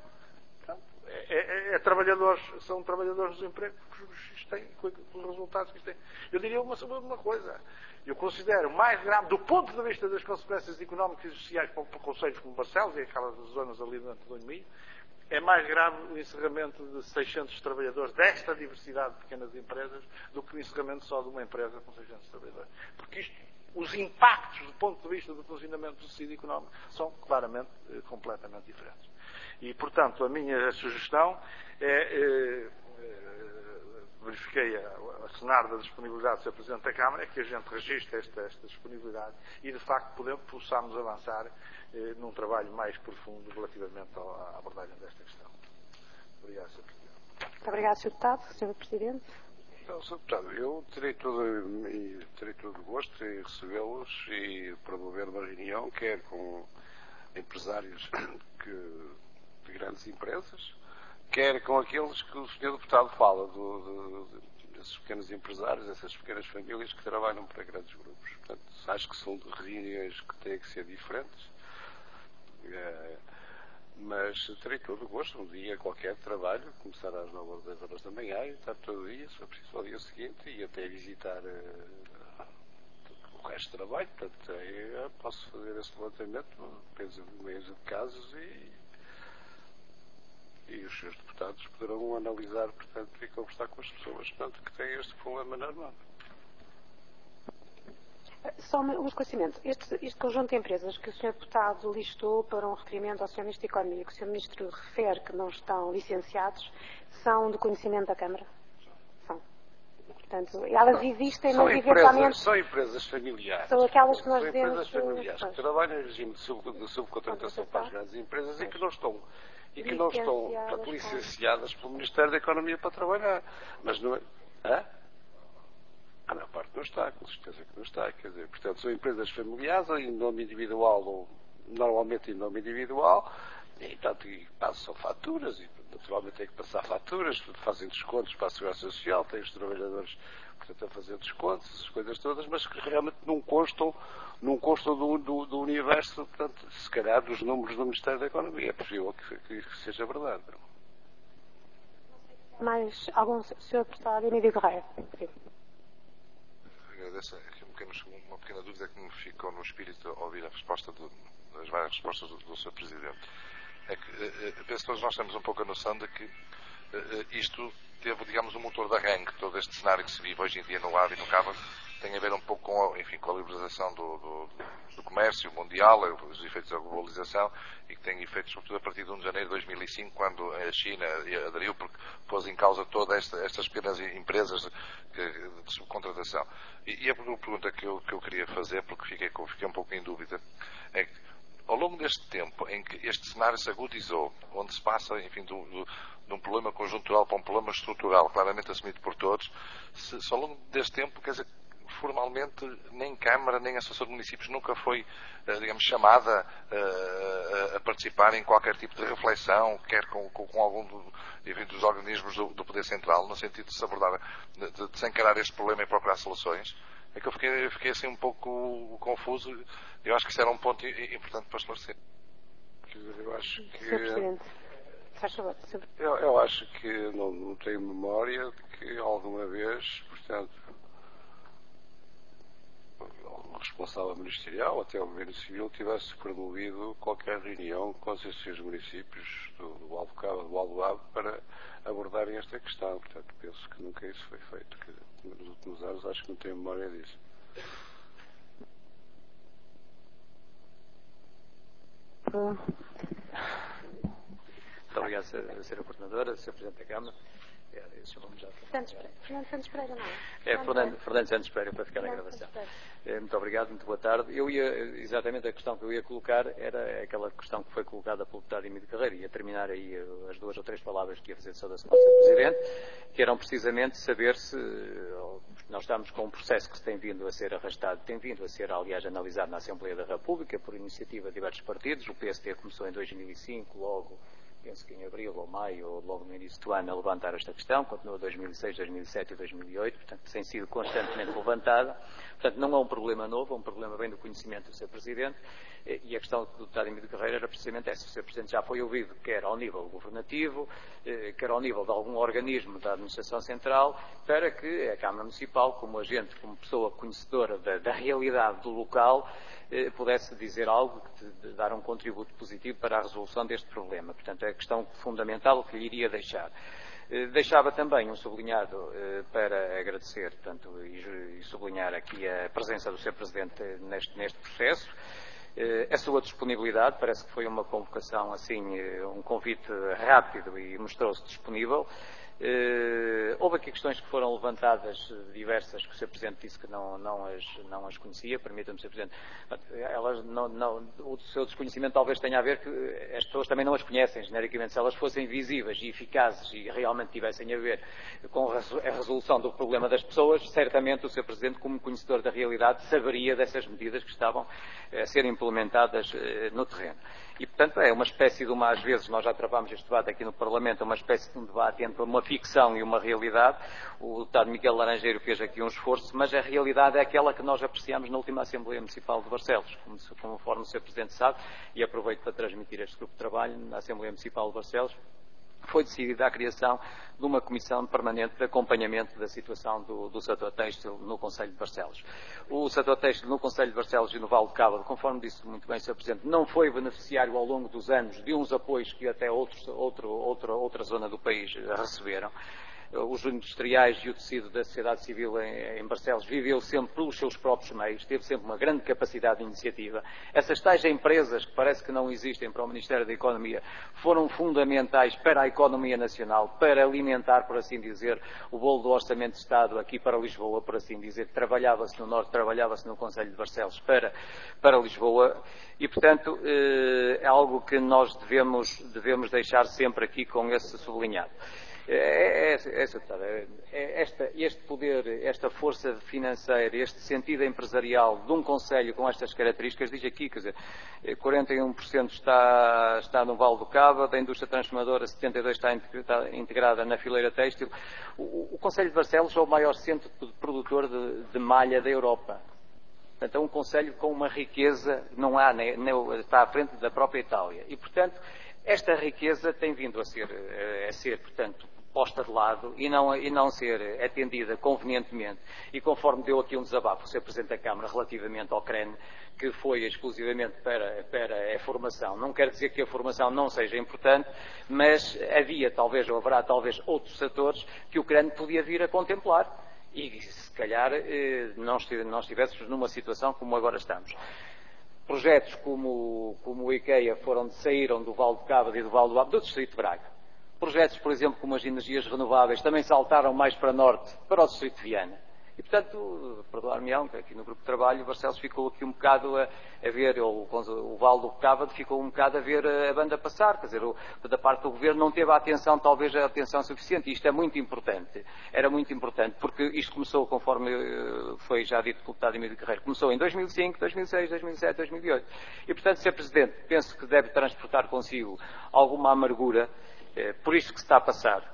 são trabalhadores do emprego com os resultados que isto tem. Eu diria uma coisa, eu considero mais grave, do ponto de vista das consequências económicas e sociais para concelhos como Barcelos e aquelas zonas ali dentro do Minho, é mais grave o encerramento de 600 trabalhadores desta diversidade de pequenas empresas do que o encerramento só de uma empresa com 600 trabalhadores. Porque os impactos do ponto de vista do funcionamento do tecido económico são claramente completamente diferentes. E, portanto, a minha sugestão é, verifiquei a cenário da disponibilidade do Sr. Presidente da Câmara, é que a gente registre esta disponibilidade e, de facto, possamos avançar num trabalho mais profundo relativamente à abordagem desta questão. Obrigado, Sr. Presidente. Muito obrigado, Sr. Deputado. Sr. Presidente. Então, Sr. Deputado, eu terei todo o gosto em recebê-los e promover uma reunião, quer com empresários de grandes empresas, quer com aqueles que o Sr. Deputado fala, desses pequenos empresários, dessas pequenas famílias que trabalham para grandes grupos. Portanto, acho que são reuniões que têm que ser diferentes. Mas terei todo o gosto, um dia qualquer de trabalho, começar às 9 ou 10 horas da manhã e estar todo o dia, se for preciso, ao dia seguinte, e até visitar o resto do trabalho. Portanto, posso fazer esse levantamento, penso em meios de casos e os seus deputados poderão analisar, portanto, e conversar com as pessoas, portanto, que têm este problema na mão. Só um esclarecimento. Este conjunto de empresas que o Sr. Deputado listou para um referimento ao Sr. Ministro da Economia, que o Sr. Ministro refere que não estão licenciados, são de conhecimento da Câmara? São. Portanto, elas existem, mas eventualmente... São empresas familiares. São aquelas que nós dizemos... São empresas familiares que trabalham em regime de subcontratação para as grandes empresas e que não estão portanto, licenciadas pelo Ministério da Economia para trabalhar. Mas não é... A maior parte não está, com certeza que não está. Quer dizer, portanto, são empresas familiares em nome individual ou normalmente em nome individual e, portanto, passam faturas e naturalmente têm que passar faturas, fazem descontos para a Segurança Social, têm os trabalhadores, portanto, a fazer descontos, essas coisas todas, mas que realmente não constam do universo, portanto, se calhar dos números do Ministério da Economia. É possível que seja verdade. Mais algum Sr. Deputado Emílio Correia? Agradeço. Uma pequena dúvida que me ficou no espírito ao ouvir a resposta as várias respostas do Sr. Presidente. É que penso que todos nós temos um pouco a noção de que isto teve, digamos, um motor de arranque. Todo este cenário que se vive hoje em dia no AVE e no CAVA tem a ver um pouco com a liberalização do comércio mundial, os efeitos da globalização, e que tem efeitos sobretudo a partir de 1 de janeiro de 2005, quando a China aderiu, porque pôs em causa todas estas pequenas empresas de subcontratação. E a pergunta que eu queria fazer, porque fiquei um pouco em dúvida, é que ao longo deste tempo em que este cenário se agudizou, onde se passa, enfim, de um problema conjuntural para um problema estrutural, claramente assumido por todos, se ao longo deste tempo, quer dizer, formalmente, nem Câmara, nem Associação de Municípios nunca foi, digamos, chamada a participar em qualquer tipo de reflexão, quer com algum dos organismos do Poder Central, no sentido de se abordar, de se encarar este problema e procurar soluções. É que eu fiquei assim um pouco confuso. Eu acho que isso era um ponto importante para esclarecer. Eu acho que... Sr. Presidente, faz favor. Eu acho que não tenho memória de que alguma vez, portanto, algum responsável ministerial, até o Governo Civil, tivesse promovido qualquer reunião com as associações de municípios do Alvocaba, do Aldoado, para abordarem esta questão. Portanto, penso que nunca isso foi feito. Que nos últimos anos acho que não tenho memória disso. Muito obrigado, Sra. Coordenadora, Sr. Presidente da Câmara. Fernando Santos Pereira, não é? Fernando Santos Pereira, para ficar na gravação. Muito obrigado, muito boa tarde. Exatamente a questão que eu ia colocar era aquela questão que foi colocada pelo deputado Emílio Carreira, ia terminar aí as 2 ou 3 palavras que ia fazer de saudação ao Sr. Presidente, que eram precisamente saber se nós estamos com um processo que se tem vindo a ser arrastado, tem vindo a ser, aliás, analisado na Assembleia da República por iniciativa de diversos partidos. O PST começou em 2005, logo, penso que em abril ou maio, ou logo no início do ano, a levantar esta questão, continuou 2006, 2007 e 2008, portanto, tem sido constantemente levantada. Portanto, não é um problema novo, é um problema bem do conhecimento do Sr. Presidente, e a questão do deputado Emílio Carreira era precisamente essa. O Sr. Presidente já foi ouvido, quer ao nível governativo, quer ao nível de algum organismo da Administração Central, para que a Câmara Municipal, como agente, como pessoa conhecedora da realidade do local, pudesse dizer algo, dar um contributo positivo para a resolução deste problema. Portanto, é a questão fundamental que lhe iria deixar. Deixava também um sublinhado para agradecer, portanto, e sublinhar aqui a presença do Sr. Presidente neste processo, a sua disponibilidade. Parece que foi uma convocação assim, um convite rápido e mostrou-se disponível. Houve aqui questões que foram levantadas, diversas, que o Sr. Presidente disse que não as conhecia. Permita-me, Sr. Presidente, o seu desconhecimento talvez tenha a ver que as pessoas também não as conhecem genericamente. Se elas fossem visíveis e eficazes e realmente tivessem a ver com a resolução do problema das pessoas, certamente o Sr. Presidente, como conhecedor da realidade, saberia dessas medidas que estavam a ser implementadas no terreno. E, portanto, é uma espécie de às vezes, nós já travámos este debate aqui no Parlamento, é uma espécie de um debate entre uma ficção e uma realidade. O deputado Miguel Laranjeiro fez aqui um esforço, mas a realidade é aquela que nós apreciamos na última Assembleia Municipal de Barcelos, conforme o Sr. Presidente sabe, e aproveito para transmitir este grupo de trabalho na Assembleia Municipal de Barcelos. Foi decidida a criação de uma comissão permanente de acompanhamento da situação do setor têxtil no Concelho de Barcelos. O setor têxtil no Concelho de Barcelos e no Val de Cava, conforme disse muito bem o Sr. Presidente, não foi beneficiário ao longo dos anos de uns apoios que até outra zona do país receberam. Os industriais e o tecido da sociedade civil em Barcelos viveu sempre pelos seus próprios meios, teve sempre uma grande capacidade de iniciativa. Essas tais empresas, que parece que não existem para o Ministério da Economia, foram fundamentais para a economia nacional, para alimentar, por assim dizer, o bolo do Orçamento de Estado aqui para Lisboa, por assim dizer. Trabalhava-se no Norte, trabalhava-se no Concelho de Barcelos para Lisboa, e, portanto, é algo que nós devemos deixar sempre aqui com esse sublinhado. Este poder, esta força financeira, este sentido empresarial de um concelho com estas características, diz aqui, quer dizer, 41% está no Val do Cava, da indústria transformadora 72% está integrada na fileira têxtil. O Concelho de Barcelos é o maior centro produtor de malha da Europa. Portanto, é um concelho com uma riqueza, não há, está à frente da própria Itália. E, portanto, esta riqueza tem vindo a ser, portanto, posta de lado e não ser atendida convenientemente. E conforme deu aqui um desabafo o Sr. Presidente da Câmara relativamente ao CREN, que foi exclusivamente para a formação. Não quer dizer que a formação não seja importante, mas haverá talvez outros setores que o CREN podia vir a contemplar. E se calhar não estivéssemos numa situação como agora estamos. Projetos como o IKEA saíram do Val de Cava e do Val do Ave, do Distrito de Braga. Projetos, por exemplo, como as energias renováveis, também saltaram mais para norte, para o Distrito de Viana. E, E, portanto, perdoar-me-ão, que aqui no grupo de trabalho, o Barcelos ficou aqui um bocado a ver, o Valdo Cávado ficou um bocado a ver a banda passar, quer dizer, da parte do Governo não teve a atenção, talvez a atenção suficiente, e isto é muito importante, era muito importante, porque isto começou, conforme foi já dito pelo deputado Emílio Carreiro, começou em 2005, 2006, 2007, 2008, e, portanto, Sr. Presidente, penso que deve transportar consigo alguma amargura, por isto que se está a passar,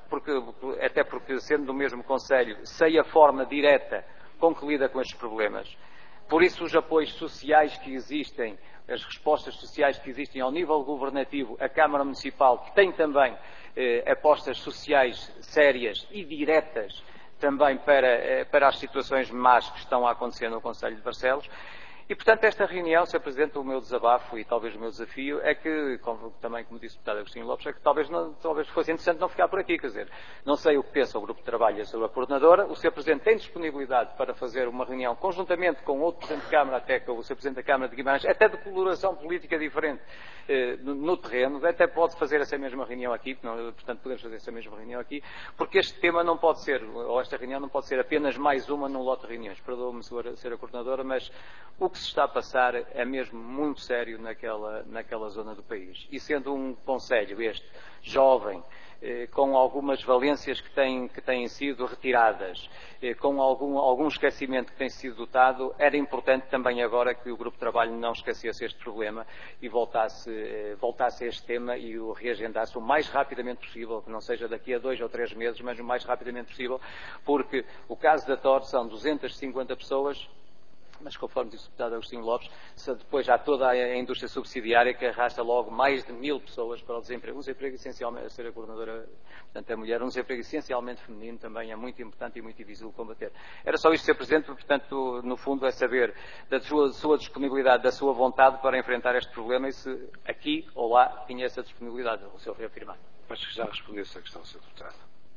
até porque, sendo do mesmo Conselho, sei a forma direta com que lida com estes problemas. Por isso, os apoios sociais que existem, as respostas sociais que existem ao nível governativo, a Câmara Municipal, que tem também apostas sociais sérias e diretas também para as situações más que estão a acontecer no Conselho de Barcelos. E, portanto, esta reunião, Sr. Presidente, o meu desabafo e talvez o meu desafio é que, também como disse o deputado Agostinho Lopes, é que talvez fosse interessante não ficar por aqui, quer dizer, não sei o que pensa o grupo de trabalho e a sua coordenadora, o Sr. Presidente tem disponibilidade para fazer uma reunião conjuntamente com outro Presidente de Câmara, até com o Sr. Presidente da Câmara de Guimarães, até de coloração política diferente no terreno, até pode fazer essa mesma reunião aqui, portanto podemos fazer essa mesma reunião aqui, porque este tema não pode ser, ou esta reunião não pode ser apenas mais uma num lote de reuniões, perdoa-me ser a coordenadora, mas o que se está a passar é mesmo muito sério naquela zona do país. E sendo um concelho este, jovem, com algumas valências que têm sido retiradas, com algum esquecimento que tem sido dotado, era importante também agora que o Grupo de Trabalho não esquecesse este problema e voltasse a este tema e o reagendasse o mais rapidamente possível, que não seja daqui a 2 ou 3 meses, mas o mais rapidamente possível, porque o caso da TOR são 250 pessoas, mas conforme disse o deputado Agostinho Lopes, depois há toda a indústria subsidiária que arrasta logo mais de 1000 pessoas para o desemprego. Um desemprego essencialmente, a ser a coordenadora, portanto a mulher, um desemprego essencialmente feminino também é muito importante e muito difícil de combater. Era só isto, Sr. Presidente, portanto, no fundo é saber da sua disponibilidade, da sua vontade para enfrentar este problema e se aqui ou lá tinha essa disponibilidade, o senhor reafirmar. Acho que já respondeu essa questão, Sr. Deputado.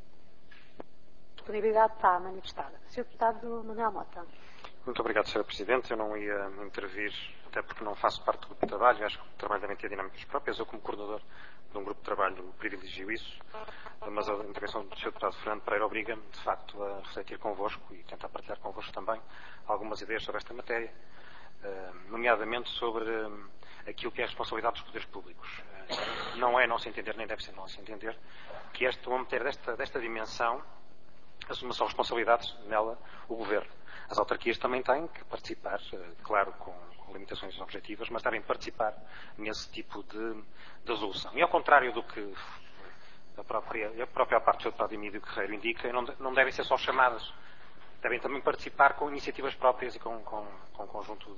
A disponibilidade está manifestada. Sr. Deputado Manuel Mota. Muito obrigado, Sra. Presidente. Eu não ia intervir, até porque não faço parte do grupo de trabalho. Acho que o grupo de trabalho devem ter dinâmicas próprias. Eu, como coordenador de um grupo de trabalho, privilegio isso. Mas a intervenção do Sr. Deputado Fernando Pereira obriga-me, de facto, a refletir convosco e tentar partilhar convosco também algumas ideias sobre esta matéria, nomeadamente sobre aquilo que é a responsabilidade dos poderes públicos. Não é não se entender, nem deve ser não se entender, que uma matéria desta dimensão assume só responsabilidades nela o Governo. As autarquias também têm que participar, claro, com limitações objetivas, mas devem participar nesse tipo de resolução. E ao contrário do que a própria parte do Sr. Deputado Emílio Carreiro indica, não devem ser só chamadas, devem também participar com iniciativas próprias e com um conjunto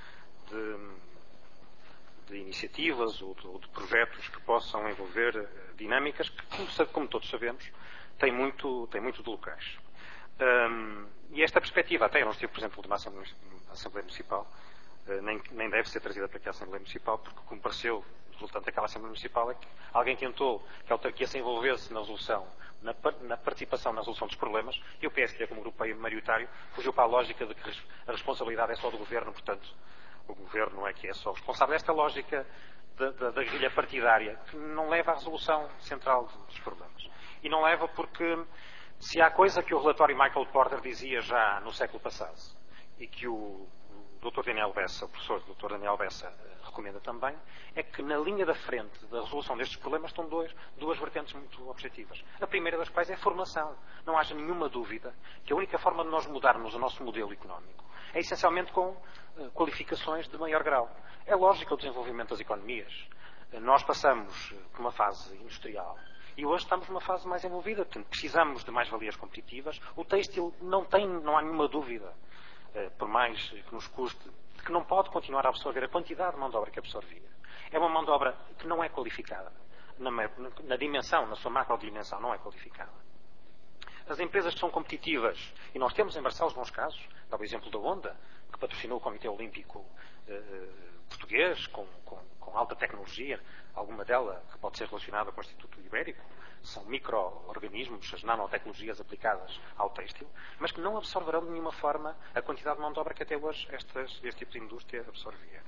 de iniciativas ou de projetos que possam envolver dinâmicas que, como todos sabemos, têm muito de locais. E esta perspectiva, até eu não estive, por exemplo, de uma Assembleia Municipal, nem deve ser trazida para aqui a Assembleia Municipal, porque como pareceu, resultante daquela Assembleia Municipal, é que alguém tentou que a autarquia se envolvesse na resolução, na participação na resolução dos problemas, e o PSD, como grupo maioritário, fugiu para a lógica de que a responsabilidade é só do Governo, portanto, o Governo é que é só responsável. Esta lógica da guerrilha partidária, que não leva à resolução central dos problemas. E não leva porque, se há coisa que o relatório Michael Porter dizia já no século passado, e que o Dr. Daniel Bessa, o professor Dr. Daniel Bessa, recomenda também, é que na linha da frente da resolução destes problemas estão duas vertentes muito objetivas. A primeira das quais é a formação. Não haja nenhuma dúvida que a única forma de nós mudarmos o nosso modelo económico é essencialmente com qualificações de maior grau. É lógico o desenvolvimento das economias. Nós passamos por uma fase industrial e hoje estamos numa fase mais envolvida. Precisamos de mais-valias competitivas. O têxtil não há nenhuma dúvida, por mais que nos custe, de que não pode continuar a absorver a quantidade de mão de obra que absorvia. É uma mão de obra que não é qualificada. Na dimensão, na sua macro-dimensão, não é qualificada. As empresas que são competitivas, e nós temos em Barcelos bons casos, dá o exemplo da Honda, que patrocinou o Comitê Olímpico português, com alta tecnologia, alguma dela que pode ser relacionada com o Instituto Ibérico, são micro-organismos, as nanotecnologias aplicadas ao têxtil, mas que não absorverão de nenhuma forma a quantidade de mão de obra que até hoje este tipo de indústria absorvia.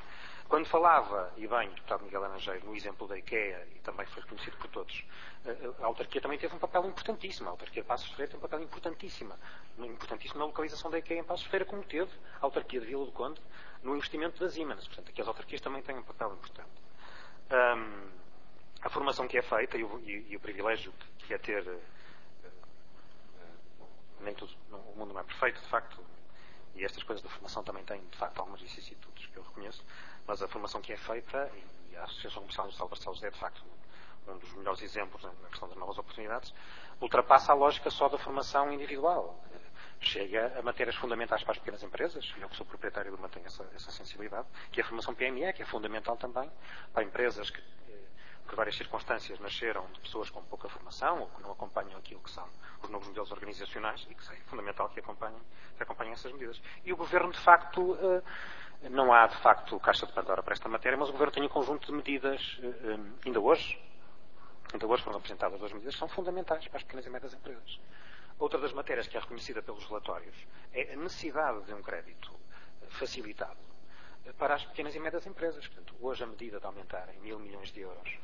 Quando falava, e bem, o deputado Miguel Laranjeiro, no exemplo da IKEA, e também foi reconhecido por todos, a autarquia também teve um papel importantíssimo. A autarquia de Passos Ferreira tem um papel importantíssimo na localização da IKEA em Passos Ferreira, como teve a autarquia de Vila do Conde no investimento das Siemens. Portanto, aqui as autarquias também têm um papel importante. A formação que é feita e o privilégio que é ter, nem tudo, o mundo não é perfeito, de facto, e estas coisas da formação também têm, de facto, algumas vicissitudes que eu reconheço, mas a formação que é feita, e a Associação Comercial Industrial de Barcelos é, de facto, um dos melhores exemplos na questão das novas oportunidades, ultrapassa a lógica só da formação individual. Chega a matérias fundamentais para as pequenas empresas, e eu que sou proprietário de uma tenho essa sensibilidade, que é a formação PME, que é fundamental também para empresas que, por várias circunstâncias, nasceram de pessoas com pouca formação ou que não acompanham aquilo que são os novos modelos organizacionais e que é fundamental que acompanhem essas medidas. E o Governo, de facto, não há, de facto, caixa de Pandora para esta matéria, mas o Governo tem um conjunto de medidas, ainda hoje foram apresentadas 2 medidas que são fundamentais para as pequenas e médias empresas. Outra das matérias que é reconhecida pelos relatórios é a necessidade de um crédito facilitado para as pequenas e médias empresas. Portanto, hoje a medida de aumentar em 1.000 milhões de euros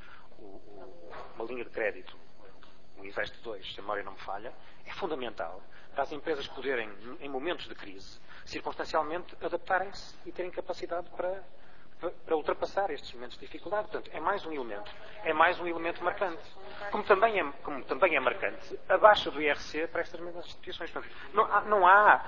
uma linha de crédito, o Invest 2, se a memória não me falha, é fundamental para as empresas poderem, em momentos de crise, circunstancialmente adaptarem-se e terem capacidade para ultrapassar estes momentos de dificuldade. Portanto, é mais um elemento marcante. Como também é marcante a baixa do IRC para estas mesmas instituições. Portanto, não há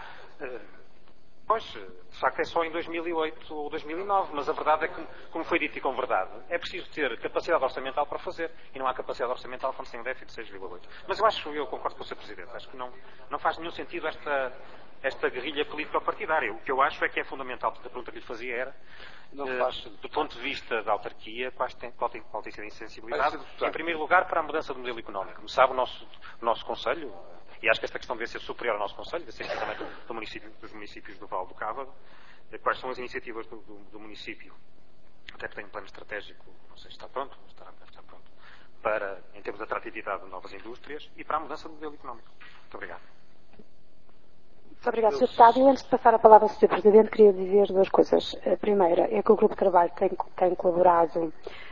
pois, de facto é só em 2008 ou 2009, mas a verdade é que, como foi dito e com verdade, é preciso ter capacidade orçamental para fazer. E não há capacidade orçamental quando se tem um déficit de 6,8. Mas eu concordo com o Sr. Presidente. Acho que não faz nenhum sentido esta guerrilha político-partidária. O que eu acho é que é fundamental, porque a pergunta que lhe fazia era, do ponto de vista da autarquia, qual tem sido a insensibilidade, em primeiro lugar, para a mudança do modelo económico. Como sabe, o nosso Conselho, e acho que esta questão deve ser superior ao nosso Conselho, deve ser também dos municípios do Val do Cávado, quais são as iniciativas do município, até que tem um plano estratégico, não sei se está pronto, deve estar pronto, em termos de atratividade de novas indústrias e para a mudança do modelo económico. Muito obrigado. Muito obrigado, Sr. Deputado. E antes de passar a palavra ao Sr. Presidente, queria dizer 2 coisas. A primeira é que o Grupo de Trabalho tem colaborado,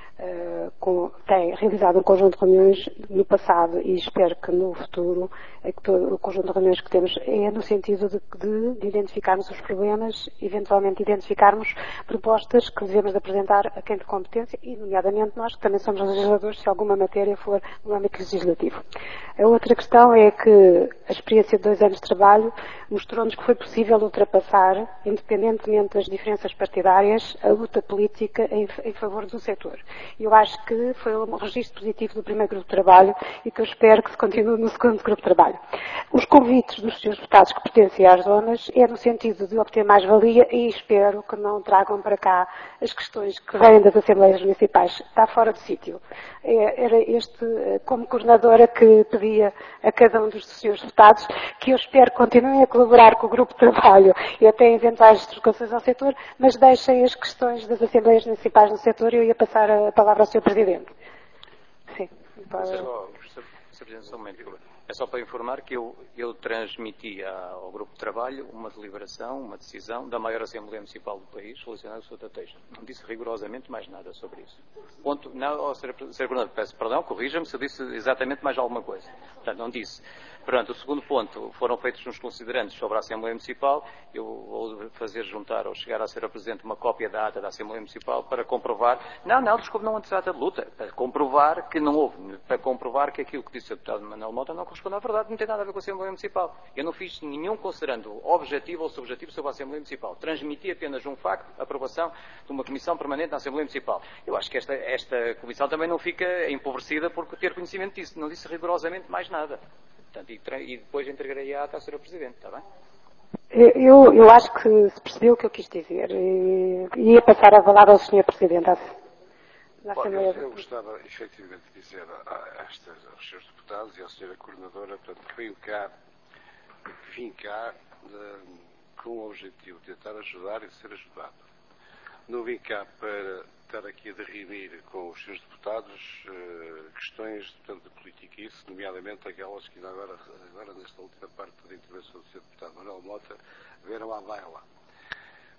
tem realizado um conjunto de reuniões no passado e espero que no futuro que todo o conjunto de reuniões que temos é no sentido de identificarmos os problemas, eventualmente identificarmos propostas que devemos de apresentar a quem de competência e, nomeadamente, nós que também somos legisladores, se alguma matéria for no âmbito legislativo. A outra questão é que a experiência de 2 anos de trabalho mostrou-nos que foi possível ultrapassar, independentemente das diferenças partidárias, a luta política em favor do setor. Eu acho que foi um registro positivo do primeiro grupo de trabalho e que eu espero que se continue no segundo grupo de trabalho. Os convites dos senhores deputados que pertencem às zonas é no sentido de obter mais-valia e espero que não tragam para cá as questões que vêm das Assembleias Municipais. Está fora de sítio. Era como coordenadora, que pedia a cada um dos senhores deputados que eu espero que continuem a colaborar com o grupo de trabalho e até em eventuais deslocações ao setor, mas deixem as questões das Assembleias Municipais no setor e eu ia passar a palavra ao Sr. Presidente. Sim. Sr. Presidente, só um momento. É só para informar que eu transmiti ao Grupo de Trabalho uma deliberação, uma decisão da maior Assembleia Municipal do país, relacionada com o Sr. Teixeira. Não disse rigorosamente mais nada sobre isso. Ponto. Não, Sr. Coordenador, peço perdão, corrija-me se eu disse exatamente mais alguma coisa. Portanto, não disse. Pronto, o segundo ponto, foram feitos uns considerantes sobre a Assembleia Municipal. Eu vou fazer juntar, ou chegar a Sr. Presidente, uma cópia da ata da Assembleia Municipal para comprovar. Desculpe, não antes da ata de luta. Para comprovar que não houve. Para comprovar que aquilo que disse o deputado Manuel Mota não corresponde à verdade, não tem nada a ver com a Assembleia Municipal. Eu não fiz nenhum considerando objetivo ou subjetivo sobre a Assembleia Municipal. Transmiti apenas um facto, a aprovação de uma comissão permanente na Assembleia Municipal. Eu acho que esta comissão também não fica empobrecida por ter conhecimento disso. Não disse rigorosamente mais nada. Portanto, e depois entregarei a ata ao Sr. Presidente, está bem? Eu acho que se percebeu o que eu quis dizer. Ia passar a palavra ao Sr. Presidente. Eu gostava, efetivamente, de dizer aos Srs. Deputados e à Sra. Coordenadora, portanto, que vim cá com o objetivo de tentar ajudar e ser ajudado. Não vim cá para estar aqui a derrimir com os Srs. Deputados questões, portanto, de politiquice, nomeadamente aquelas que agora nesta última parte da intervenção do Sr. Deputado Manuel Mota, vieram à baila.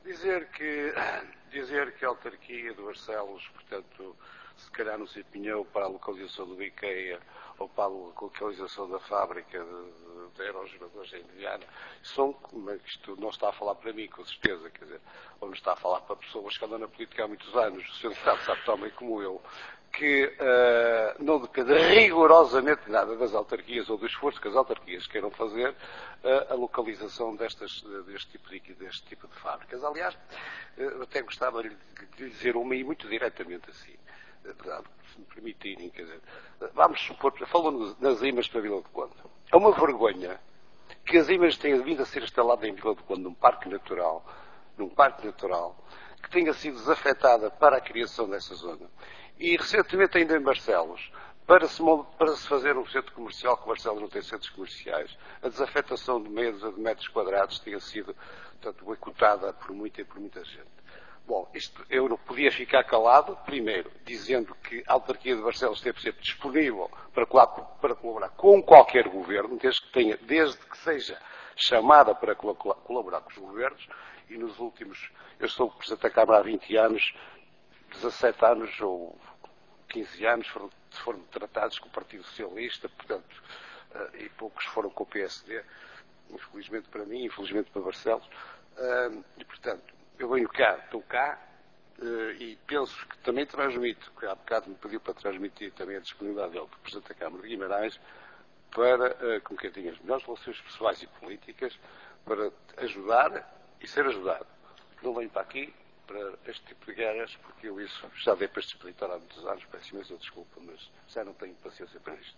Dizer que a autarquia de Barcelos, portanto, se calhar não se empenhou para a localização do IKEA ou para a localização da fábrica de aerogeradores em Viana, isto não está a falar para mim, com certeza, quer dizer, ou não está a falar para pessoas que andam na política há muitos anos, o Sr. Deputado sabe tão bem como eu, que não depende rigorosamente nada das autarquias ou do esforço que as autarquias queiram fazer a localização deste tipo de fábricas. Aliás, até gostava de dizer uma e muito diretamente assim, se me permitirem, quer dizer, vamos supor, falando nas IMAs para Vila do Conde, é uma vergonha que as IMAs tenham vindo a ser instaladas em Vila do Conde, num parque natural, que tenha sido desafetada para a criação dessa zona. E recentemente ainda em Barcelos, para se fazer um centro comercial, que Barcelos não tem centros comerciais, a desafetação de metros quadrados tinha sido, portanto, boicotada por muita gente. Bom, eu não podia ficar calado, primeiro, dizendo que a autarquia de Barcelos esteve sempre disponível para colaborar com qualquer governo, desde que seja chamada para colaborar com os governos, e nos últimos, eu sou Presidente da Câmara há 20 anos, 17 anos ou 15 anos foram tratados com o Partido Socialista, portanto, e poucos foram com o PSD, infelizmente para mim, infelizmente para Barcelos, e portanto, eu venho cá, estou cá, e penso que também transmito, que há bocado me pediu para transmitir também a disponibilidade dele, do Presidente da Câmara de Guimarães, para, com quem tenha as melhores relações pessoais e políticas, para ajudar e ser ajudado. Não venho para aqui para este tipo de guerras, porque eu isso já dei para este explicar há muitos anos, peço imensa desculpa, mas já não tenho paciência para isto.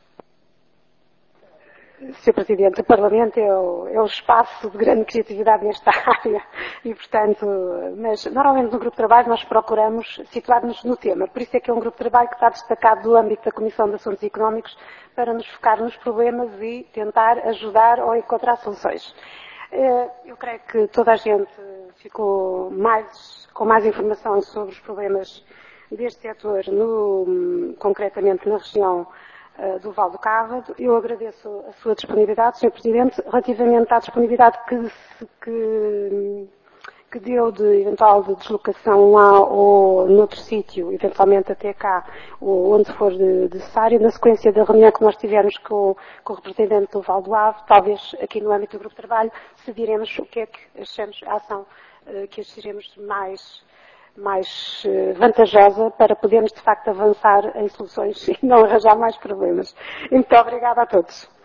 Sr. Presidente, o Parlamento é o espaço de grande criatividade nesta área e, portanto, mas normalmente no grupo de trabalho nós procuramos situar-nos no tema. Por isso é que é um grupo de trabalho que está destacado do âmbito da Comissão de Assuntos Económicos para nos focar nos problemas e tentar ajudar ou encontrar soluções. Eu creio que toda a gente ficou com mais informação sobre os problemas deste setor, concretamente na região do Val do Cávado. Eu agradeço a sua disponibilidade, Sr. Presidente, relativamente à disponibilidade que deu de eventual de deslocação lá ou noutro sítio, eventualmente até cá, ou onde for necessário, na sequência da reunião que nós tivemos com o representante do Val do Ave, talvez aqui no âmbito do grupo de trabalho, decidiremos o que é que achamos a ação que acharemos mais vantajosa para podermos, de facto, avançar em soluções e não arranjar mais problemas. Muito obrigada a todos.